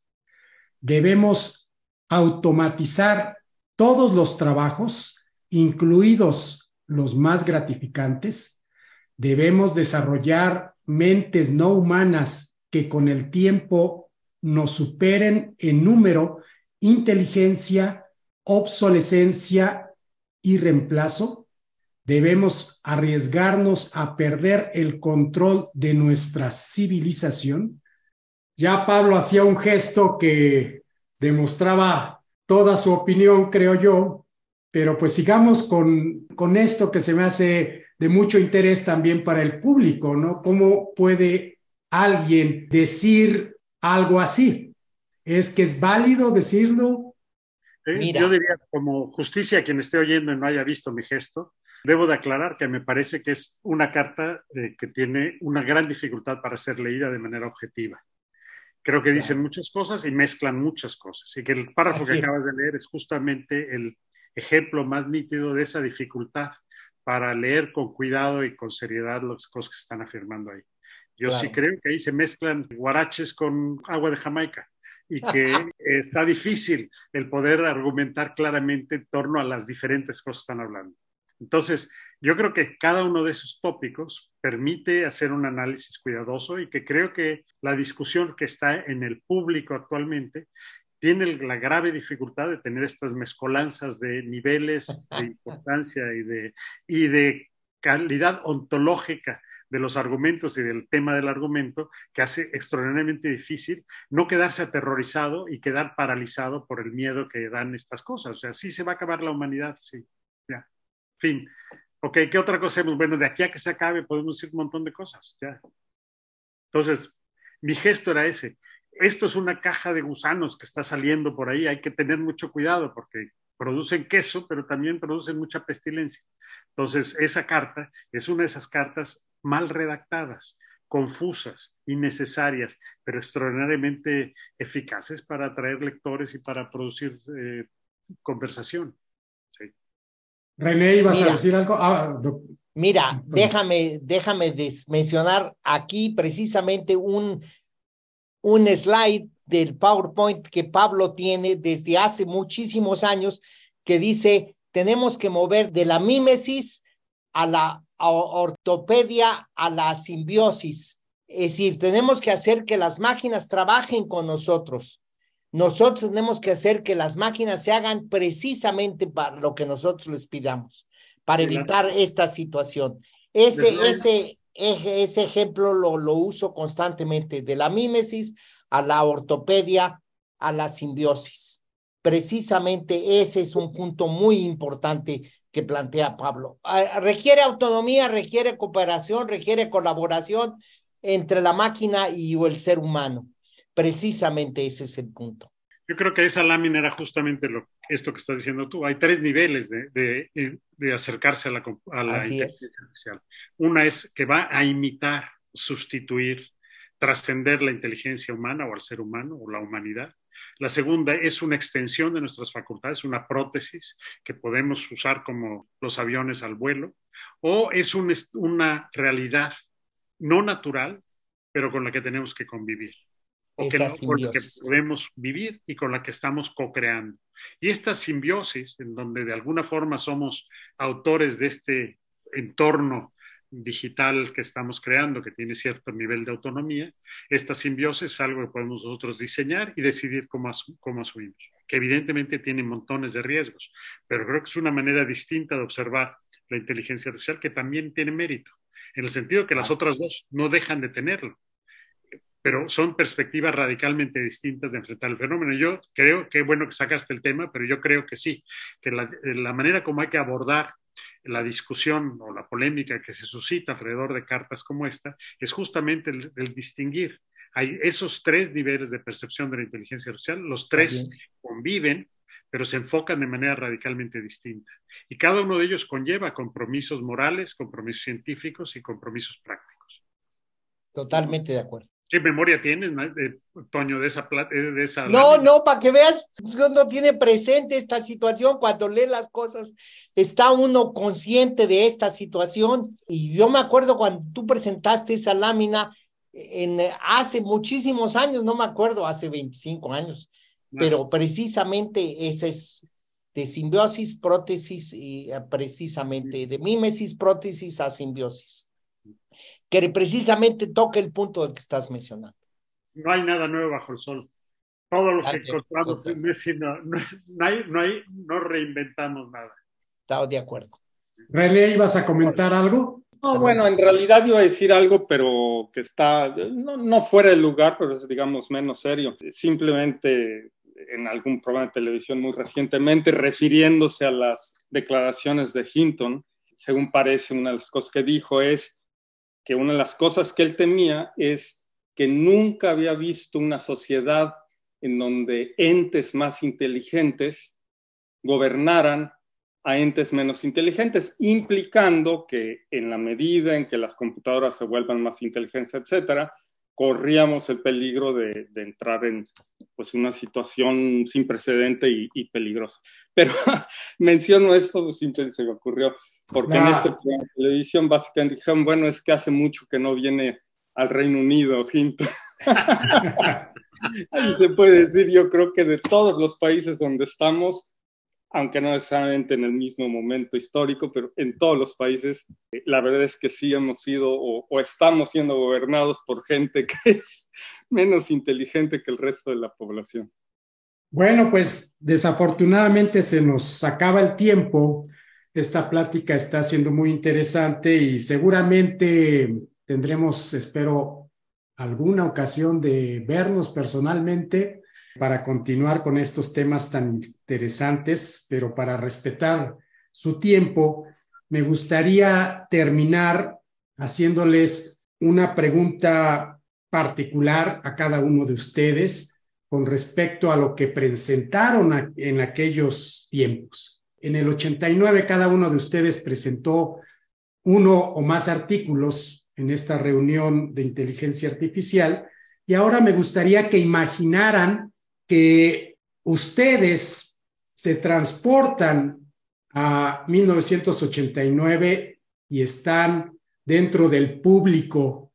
Debemos automatizar todos los trabajos, incluidos los más gratificantes. Debemos desarrollar mentes no humanas que con el tiempo nos superen en número, inteligencia, obsolescencia y reemplazo. Debemos arriesgarnos a perder el control de nuestra civilización. Ya Pablo hacía un gesto que demostraba toda su opinión, creo yo, pero pues sigamos con, con esto que se me hace de mucho interés también para el público, ¿no? ¿Cómo puede alguien decir algo así? ¿Es que es válido decirlo? Eh, yo diría, como justicia a quien esté oyendo y no haya visto mi gesto, Debo de aclarar que me parece que es una carta eh, que tiene una gran dificultad para ser leída de manera objetiva. Creo que dicen muchas cosas y mezclan muchas cosas. Y que el párrafo Así. que acabas de leer es justamente el ejemplo más nítido de esa dificultad para leer con cuidado y con seriedad las cosas que están afirmando ahí. Yo claro. sí creo que ahí se mezclan guaraches con agua de Jamaica y que está difícil el poder argumentar claramente en torno a las diferentes cosas que están hablando. Entonces, yo creo que cada uno de esos tópicos permite hacer un análisis cuidadoso y que creo que la discusión que está en el público actualmente tiene la grave dificultad de tener estas mezcolanzas de niveles de importancia y de, y de calidad ontológica de los argumentos y del tema del argumento, que hace extraordinariamente difícil no quedarse aterrorizado y quedar paralizado por el miedo que dan estas cosas. O sea, sí se va a acabar la humanidad, sí. Ya. Fin. Ok, ¿qué otra cosa hacemos? Bueno, de aquí a que se acabe podemos decir un montón de cosas. Ya. Entonces, mi gesto era ese. Esto es una caja de gusanos que está saliendo por ahí. Hay que tener mucho cuidado porque producen queso, pero también producen mucha pestilencia. Entonces, esa carta es una de esas cartas mal redactadas, confusas, innecesarias, pero extraordinariamente eficaces para atraer lectores y para producir eh, conversación. Sí. René, ¿ibas mira, a decir algo? Ah, mira, déjame, déjame mencionar aquí precisamente un, un slide del PowerPoint que Pablo tiene desde hace muchísimos años que dice, tenemos que mover de la mímesis a la ortopedia, a la simbiosis. Es decir, tenemos que hacer que las máquinas trabajen con nosotros. Nosotros tenemos que hacer que las máquinas se hagan precisamente para lo que nosotros les pidamos, para evitar esta situación. Ese, ese, ese ejemplo lo, lo uso constantemente, de la mímesis a la ortopedia, a la simbiosis. Precisamente ese es un punto muy importante que plantea Pablo. Requiere autonomía, requiere cooperación, requiere colaboración entre la máquina y el ser humano. Precisamente ese es el punto. Yo creo que esa lámina era justamente lo, esto que estás diciendo tú. Hay tres niveles de, de, de acercarse a la, a la inteligencia artificial. Una es que va a imitar, sustituir, trascender la inteligencia humana o al ser humano o la humanidad. La segunda es una extensión de nuestras facultades, una prótesis que podemos usar como los aviones al vuelo, o es un, una realidad no natural, pero con la que tenemos que convivir, o que, con la que podemos vivir y con la que estamos co-creando. Y esta simbiosis, en donde de alguna forma somos autores de este entorno digital que estamos creando, que tiene cierto nivel de autonomía, esta simbiosis es algo que podemos nosotros diseñar y decidir cómo, asu cómo asumimos, que evidentemente tiene montones de riesgos, pero creo que es una manera distinta de observar la inteligencia artificial que también tiene mérito, en el sentido que las otras dos no dejan de tenerlo, pero son perspectivas radicalmente distintas de enfrentar el fenómeno. Yo creo que, bueno que sacaste el tema, pero yo creo que sí, que la, la manera como hay que abordar la discusión o la polémica que se suscita alrededor de cartas como esta es justamente el, el distinguir. Hay esos tres niveles de percepción de la inteligencia artificial, los tres conviven, pero se enfocan de manera radicalmente distinta. Y cada uno de ellos conlleva compromisos morales, compromisos científicos y compromisos prácticos. Totalmente de acuerdo. ¿Qué memoria tienes, Toño, de esa de esa No, lámina? no, para que veas, uno tiene presente esta situación cuando lee las cosas, está uno consciente de esta situación. Y yo me acuerdo cuando tú presentaste esa lámina en, hace muchísimos años, no me acuerdo, hace veinticinco años, Más. pero precisamente ese es de simbiosis, prótesis y precisamente de mímesis, prótesis a simbiosis, que precisamente toca el punto del que estás mencionando. No hay nada nuevo bajo el sol. Todo lo que encontramos en Messi, no, no, no, hay, no, hay, no reinventamos nada. Estamos de acuerdo. René, ¿ibas a comentar algo? No, bueno, en realidad iba a decir algo, pero que está, no, no fuera de lugar, pero es, digamos, menos serio. Simplemente en algún programa de televisión muy recientemente, refiriéndose a las declaraciones de Hinton, según parece, una de las cosas que dijo es que una de las cosas que él temía es que nunca había visto una sociedad en donde entes más inteligentes gobernaran a entes menos inteligentes, implicando que en la medida en que las computadoras se vuelvan más inteligentes, etcétera, corríamos el peligro de, de entrar en pues, una situación sin precedente y, y peligrosa. Pero menciono esto, simplemente se me ocurrió, porque nah. en este programa de televisión básicamente dijeron, bueno, es que hace mucho que no viene al Reino Unido, Hinton. Ahí se puede decir, yo creo que de todos los países donde estamos, aunque no necesariamente en el mismo momento histórico, pero en todos los países, la verdad es que sí hemos sido o, o estamos siendo gobernados por gente que es menos inteligente que el resto de la población. Bueno, pues desafortunadamente se nos acaba el tiempo. Esta plática está siendo muy interesante y seguramente tendremos, espero, alguna ocasión de vernos personalmente para continuar con estos temas tan interesantes, pero para respetar su tiempo, me gustaría terminar haciéndoles una pregunta particular a cada uno de ustedes con respecto a lo que presentaron en aquellos tiempos. En el ochenta y nueve, cada uno de ustedes presentó uno o más artículos en esta reunión de inteligencia artificial, y ahora me gustaría que imaginaran que ustedes se transportan a mil novecientos ochenta y nueve y están dentro del público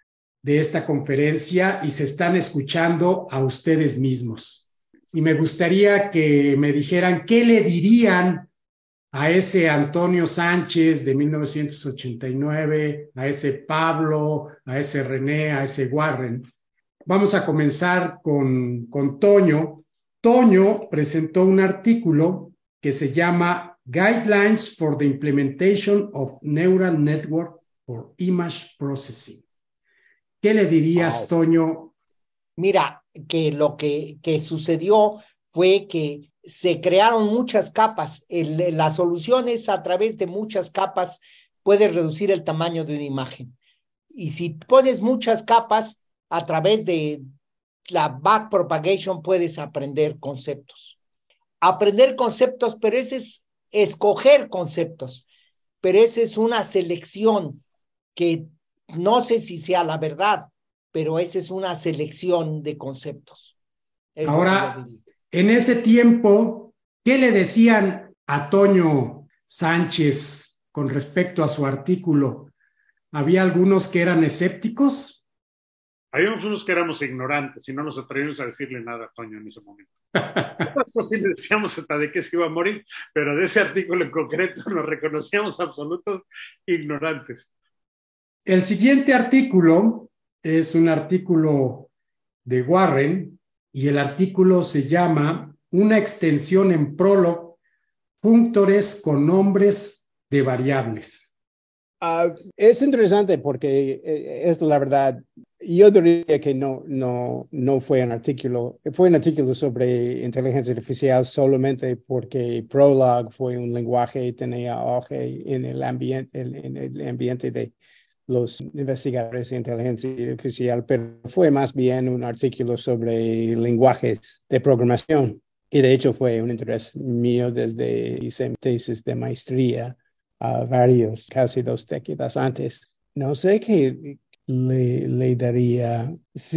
de esta conferencia y se están escuchando a ustedes mismos. Y me gustaría que me dijeran qué le dirían a ese Antonio Sánchez de mil novecientos ochenta y nueve, a ese Pablo, a ese René, a ese Warren. Vamos a comenzar con, con Toño. Toño presentó un artículo que se llama Guidelines for the Implementation of Neural Network for Image Processing. ¿Qué le dirías, wow. Toño? Mira, que lo que, que sucedió fue que se crearon muchas capas. El, la solución es a través de muchas capas, puedes reducir el tamaño de una imagen. Y si pones muchas capas, a través de la backpropagation puedes aprender conceptos. Aprender conceptos, pero ese es escoger conceptos, pero esa es una selección que no sé si sea la verdad, pero esa es una selección de conceptos. Es Ahora, en ese tiempo, ¿qué le decían a Toño Sánchez con respecto a su artículo? ¿Había algunos que eran escépticos? Habíamos unos que éramos ignorantes y no nos atrevimos a decirle nada a Toño en ese momento. Nosotros sí le decíamos hasta de qué se iba a morir, pero de ese artículo en concreto nos reconocíamos absolutos ignorantes. El siguiente artículo es un artículo de Warren y el artículo se llama Una extensión en Prolog, functores con nombres de variables. Uh, es interesante porque eh, es la verdad. Yo diría que no, no, no fue un artículo, fue un artículo sobre inteligencia artificial solamente porque Prolog fue un lenguaje y tenía auge en el ambiente, en el ambiente de los investigadores de inteligencia artificial, pero fue más bien un artículo sobre lenguajes de programación. Y de hecho fue un interés mío desde hice mi tesis de maestría a uh, varios, casi dos décadas antes. No sé qué le, le daría,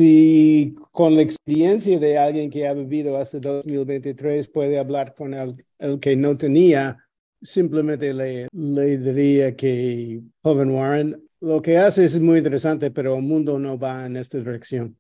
si con la experiencia de alguien que ha vivido hasta dos mil veintitrés puede hablar con el, el que no tenía, simplemente le, le diría que, joven Warren, lo que hace es muy interesante, pero el mundo no va en esta dirección.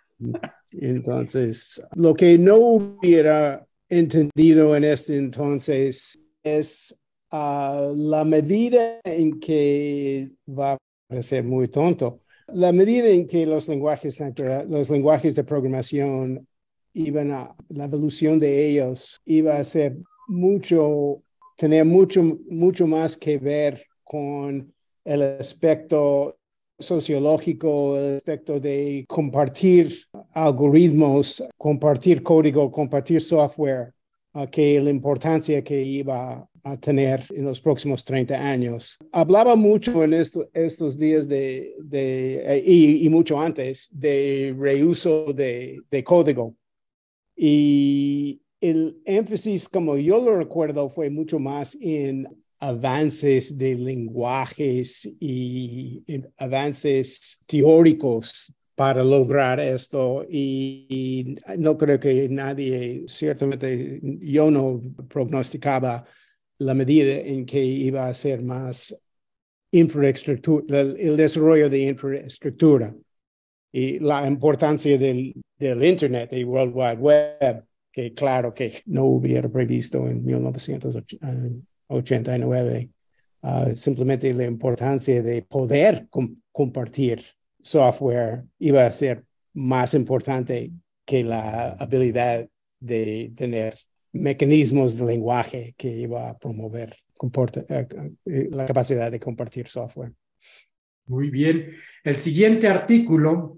Entonces, lo que no hubiera entendido en este entonces es Uh, la medida en que va a parecer muy tonto, la medida en que los lenguajes naturales, los lenguajes de programación iban a, la evolución de ellos iba a ser mucho, tener mucho, mucho más que ver con el aspecto sociológico, el aspecto de compartir algoritmos, compartir código, compartir software, uh, que la importancia que iba a tener en los próximos treinta años. Hablaba mucho en esto, estos días de, de y, y mucho antes de reuso de, de código. Y, el énfasis, como yo lo recuerdo, fue mucho más en avances de lenguajes y avances teóricos para lograr esto. Y, y no creo que nadie, ciertamente yo no prognosticaba la medida en que iba a ser más infraestructura, el, el desarrollo de infraestructura y la importancia del, del Internet y World Wide Web, que claro que no hubiera previsto en mil novecientos ochenta y nueve. Uh, simplemente la importancia de poder com- compartir software iba a ser más importante que la habilidad de tener mecanismos de lenguaje que iba a promover comporta, eh, la capacidad de compartir software. Muy bien. El siguiente artículo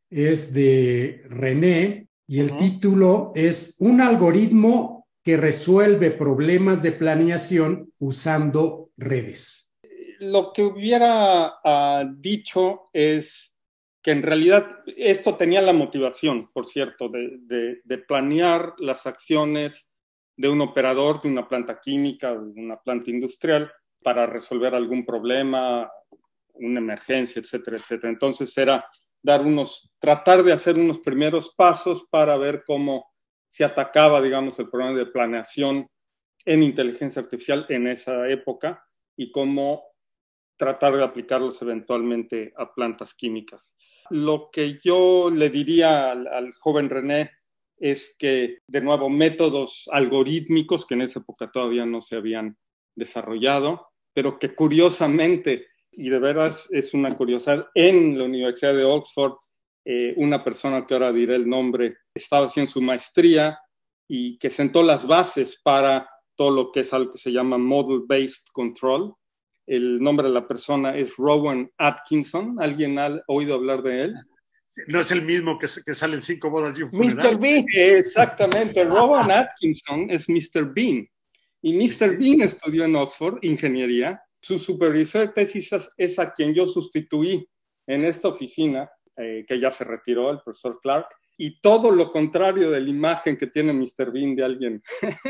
es de René y el uh-huh. título es Un algoritmo que resuelve problemas de planeación usando redes. Lo que hubiera uh, dicho es que en realidad esto tenía la motivación, por cierto, de, de, de planear las acciones de un operador de una planta química, de una planta industrial, para resolver algún problema, una emergencia, etcétera, etcétera. Entonces era dar unos, tratar de hacer unos primeros pasos para ver cómo se atacaba, digamos, el problema de planeación en inteligencia artificial en esa época y cómo tratar de aplicarlos eventualmente a plantas químicas. Lo que yo le diría al, al joven René es que, de nuevo, métodos algorítmicos que en esa época todavía no se habían desarrollado, pero que curiosamente, y de veras es una curiosidad, en la Universidad de Oxford, eh, una persona que ahora diré el nombre, estaba haciendo su maestría y que sentó las bases para todo lo que es algo que se llama Model-Based Control. El nombre de la persona es Rowan Atkinson. ¿Alguien ha oído hablar de él? No es el mismo que, que sale en Cinco bodas y un funeral. mister Bean. Exactamente. Rowan Atkinson es mister Bean. Y mister Sí. Bean estudió en Oxford ingeniería. Su supervisor de tesis es a quien yo sustituí en esta oficina, eh, que ya se retiró, el profesor Clark. Y todo lo contrario de la imagen que tiene mister Bean de alguien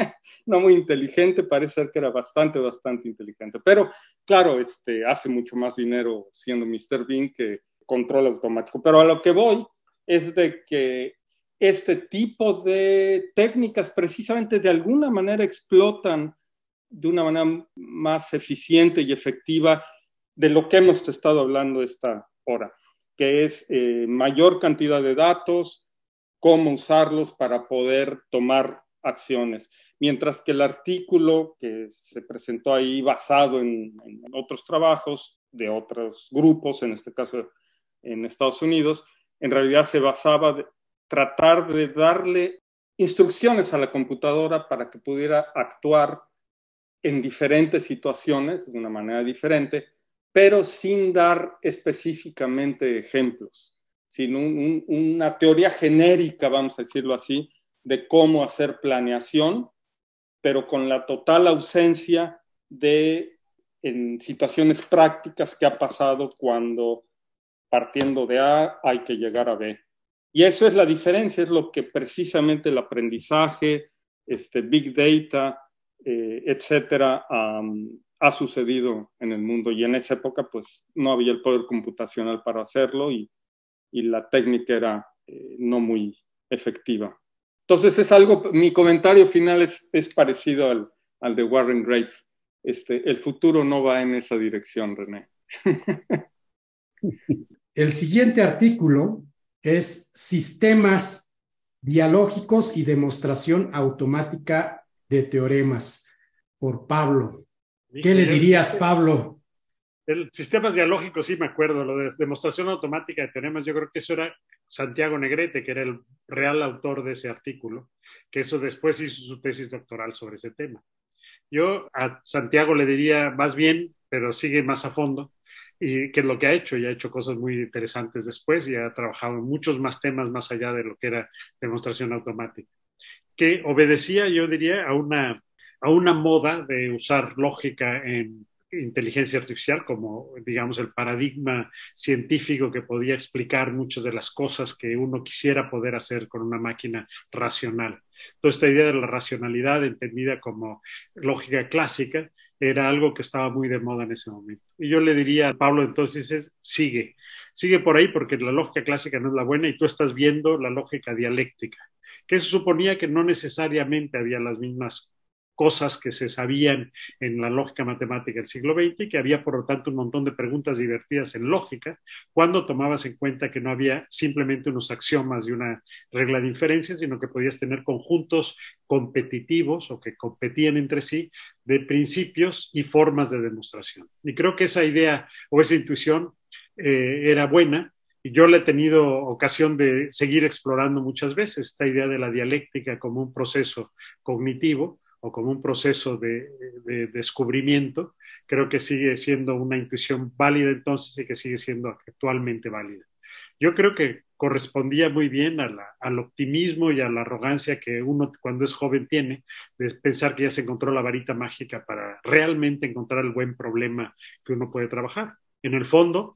no muy inteligente, parece ser que era bastante, bastante inteligente. Pero, claro, este, hace mucho más dinero siendo mister Bean que control automático. Pero a lo que voy es de que este tipo de técnicas precisamente de alguna manera explotan de una manera más eficiente y efectiva de lo que hemos estado hablando esta hora, que es eh, mayor cantidad de datos, cómo usarlos para poder tomar acciones. Mientras que el artículo que se presentó ahí basado en, en otros trabajos de otros grupos, en este caso en Estados Unidos, en realidad se basaba en tratar de darle instrucciones a la computadora para que pudiera actuar en diferentes situaciones de una manera diferente, pero sin dar específicamente ejemplos, sino un, un, una teoría genérica, vamos a decirlo así, de cómo hacer planeación, pero con la total ausencia de en situaciones prácticas que ha pasado cuando partiendo de A hay que llegar a B. Y eso es la diferencia, es lo que precisamente el aprendizaje, este, Big Data, eh, etcétera, um, ha sucedido en el mundo. Y en esa época, pues, no había el poder computacional para hacerlo y, y la técnica era eh, no muy efectiva. Entonces, es algo, mi comentario final es, es parecido al, al de Warren Grave. Este, el futuro no va en esa dirección, René. El siguiente artículo es Sistemas dialógicos y demostración automática de teoremas, por Pablo. ¿Qué le dirías, Pablo? El sistemas dialógicos, sí me acuerdo, lo de demostración automática de teoremas, yo creo que eso era Santiago Negrete, que era el real autor de ese artículo, que eso después hizo su tesis doctoral sobre ese tema. Yo a Santiago le diría más bien, pero sigue más a fondo, y que es lo que ha hecho, y ha hecho cosas muy interesantes después, y ha trabajado en muchos más temas más allá de lo que era demostración automática, que obedecía, yo diría, a una, a una moda de usar lógica en inteligencia artificial como, digamos, el paradigma científico que podía explicar muchas de las cosas que uno quisiera poder hacer con una máquina racional. Toda esta idea de la racionalidad entendida como lógica clásica era algo que estaba muy de moda en ese momento. Y yo le diría a Pablo entonces, es, sigue, sigue por ahí porque la lógica clásica no es la buena y tú estás viendo la lógica dialéctica, que eso suponía que no necesariamente había las mismas cosas que se sabían en la lógica matemática del siglo veinte y que había, por lo tanto, un montón de preguntas divertidas en lógica cuando tomabas en cuenta que no había simplemente unos axiomas y una regla de inferencia, sino que podías tener conjuntos competitivos o que competían entre sí de principios y formas de demostración. Y creo que esa idea o esa intuición eh, era buena. Y yo le he tenido ocasión de seguir explorando muchas veces esta idea de la dialéctica como un proceso cognitivo o como un proceso de, de, descubrimiento. Creo que sigue siendo una intuición válida entonces y que sigue siendo actualmente válida. Yo creo que correspondía muy bien a la, al optimismo y a la arrogancia que uno cuando es joven tiene, de pensar que ya se encontró la varita mágica para realmente encontrar el buen problema que uno puede trabajar. En el fondo,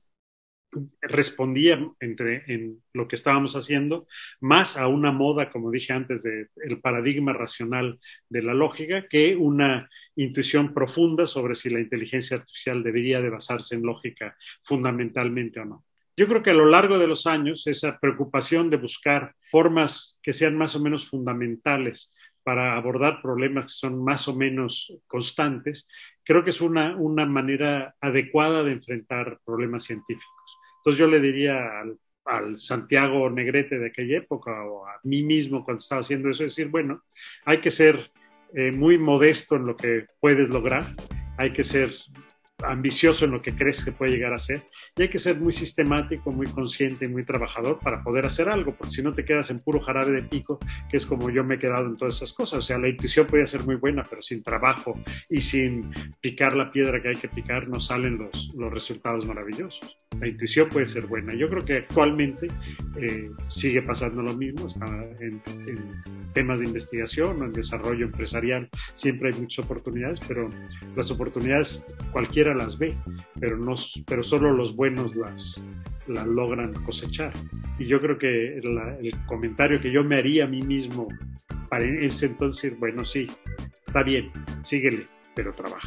respondía entre, en lo que estábamos haciendo más a una moda, como dije antes, del de paradigma racional de la lógica que una intuición profunda sobre si la inteligencia artificial debería de basarse en lógica fundamentalmente o no. Yo creo que a lo largo de los años esa preocupación de buscar formas que sean más o menos fundamentales para abordar problemas que son más o menos constantes, creo que es una, una manera adecuada de enfrentar problemas científicos. Entonces yo le diría al, al Santiago Negrete de aquella época o a mí mismo cuando estaba haciendo eso, decir, bueno, hay que ser eh, muy modesto en lo que puedes lograr, hay que ser ambicioso en lo que crees que puede llegar a ser y hay que ser muy sistemático, muy consciente y muy trabajador para poder hacer algo, porque si no te quedas en puro jarabe de pico, que es como yo me he quedado en todas esas cosas. O sea, la intuición podía ser muy buena, pero sin trabajo y sin picar la piedra que hay que picar no salen los, los resultados maravillosos. La intuición puede ser buena. Yo creo que actualmente eh, sigue pasando lo mismo, está en, en temas de investigación o en desarrollo empresarial, siempre hay muchas oportunidades, pero las oportunidades cualquiera las ve, pero, no, pero solo los buenos las, las logran cosechar. Y yo creo que la, el comentario que yo me haría a mí mismo para ese entonces, bueno, sí, está bien, síguele, pero trabaja.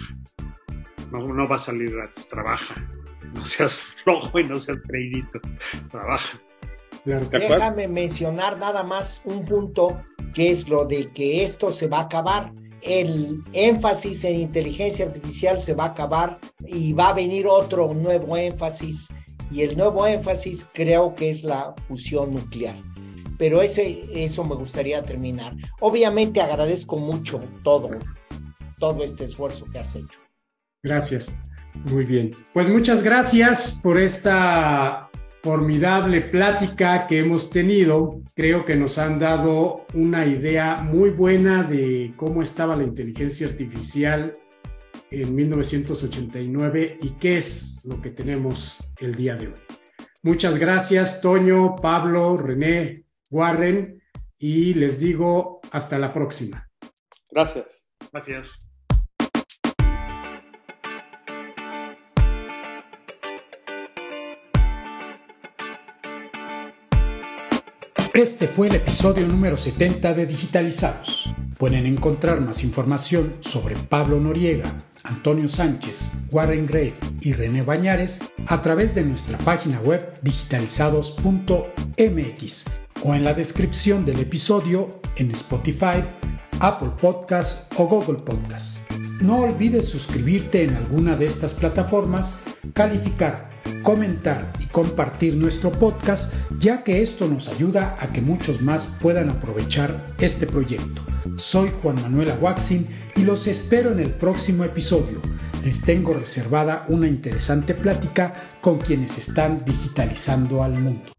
No, no va a salir gratis, trabaja. No seas flojo y no seas creidito, trabaja. Déjame mencionar nada más un punto, que es lo de que esto se va a acabar. El énfasis en inteligencia artificial se va a acabar y va a venir otro nuevo énfasis, y el nuevo énfasis creo que es la fusión nuclear. Pero ese, eso me gustaría terminar. Obviamente agradezco mucho todo, todo este esfuerzo que has hecho. Gracias. Muy bien. Pues muchas gracias por esta formidable plática que hemos tenido. Creo que nos han dado una idea muy buena de cómo estaba la inteligencia artificial en mil novecientos ochenta y nueve y qué es lo que tenemos el día de hoy. Muchas gracias, Toño, Pablo, René, Warren, y les digo hasta la próxima. Gracias. Gracias. Este fue el episodio número setenta de Digitalizados. Pueden encontrar más información sobre Pablo Noriega, Antonio Sánchez, Warren Gray y René Bañares a través de nuestra página web digitalizados punto m x o en la descripción del episodio en Spotify, Apple Podcasts o Google Podcasts. No olvides suscribirte en alguna de estas plataformas, calificar, comentar y compartir nuestro podcast, ya que esto nos ayuda a que muchos más puedan aprovechar este proyecto. Soy Juan Manuel Aguaxin y los espero en el próximo episodio. Les tengo reservada una interesante plática con quienes están digitalizando al mundo.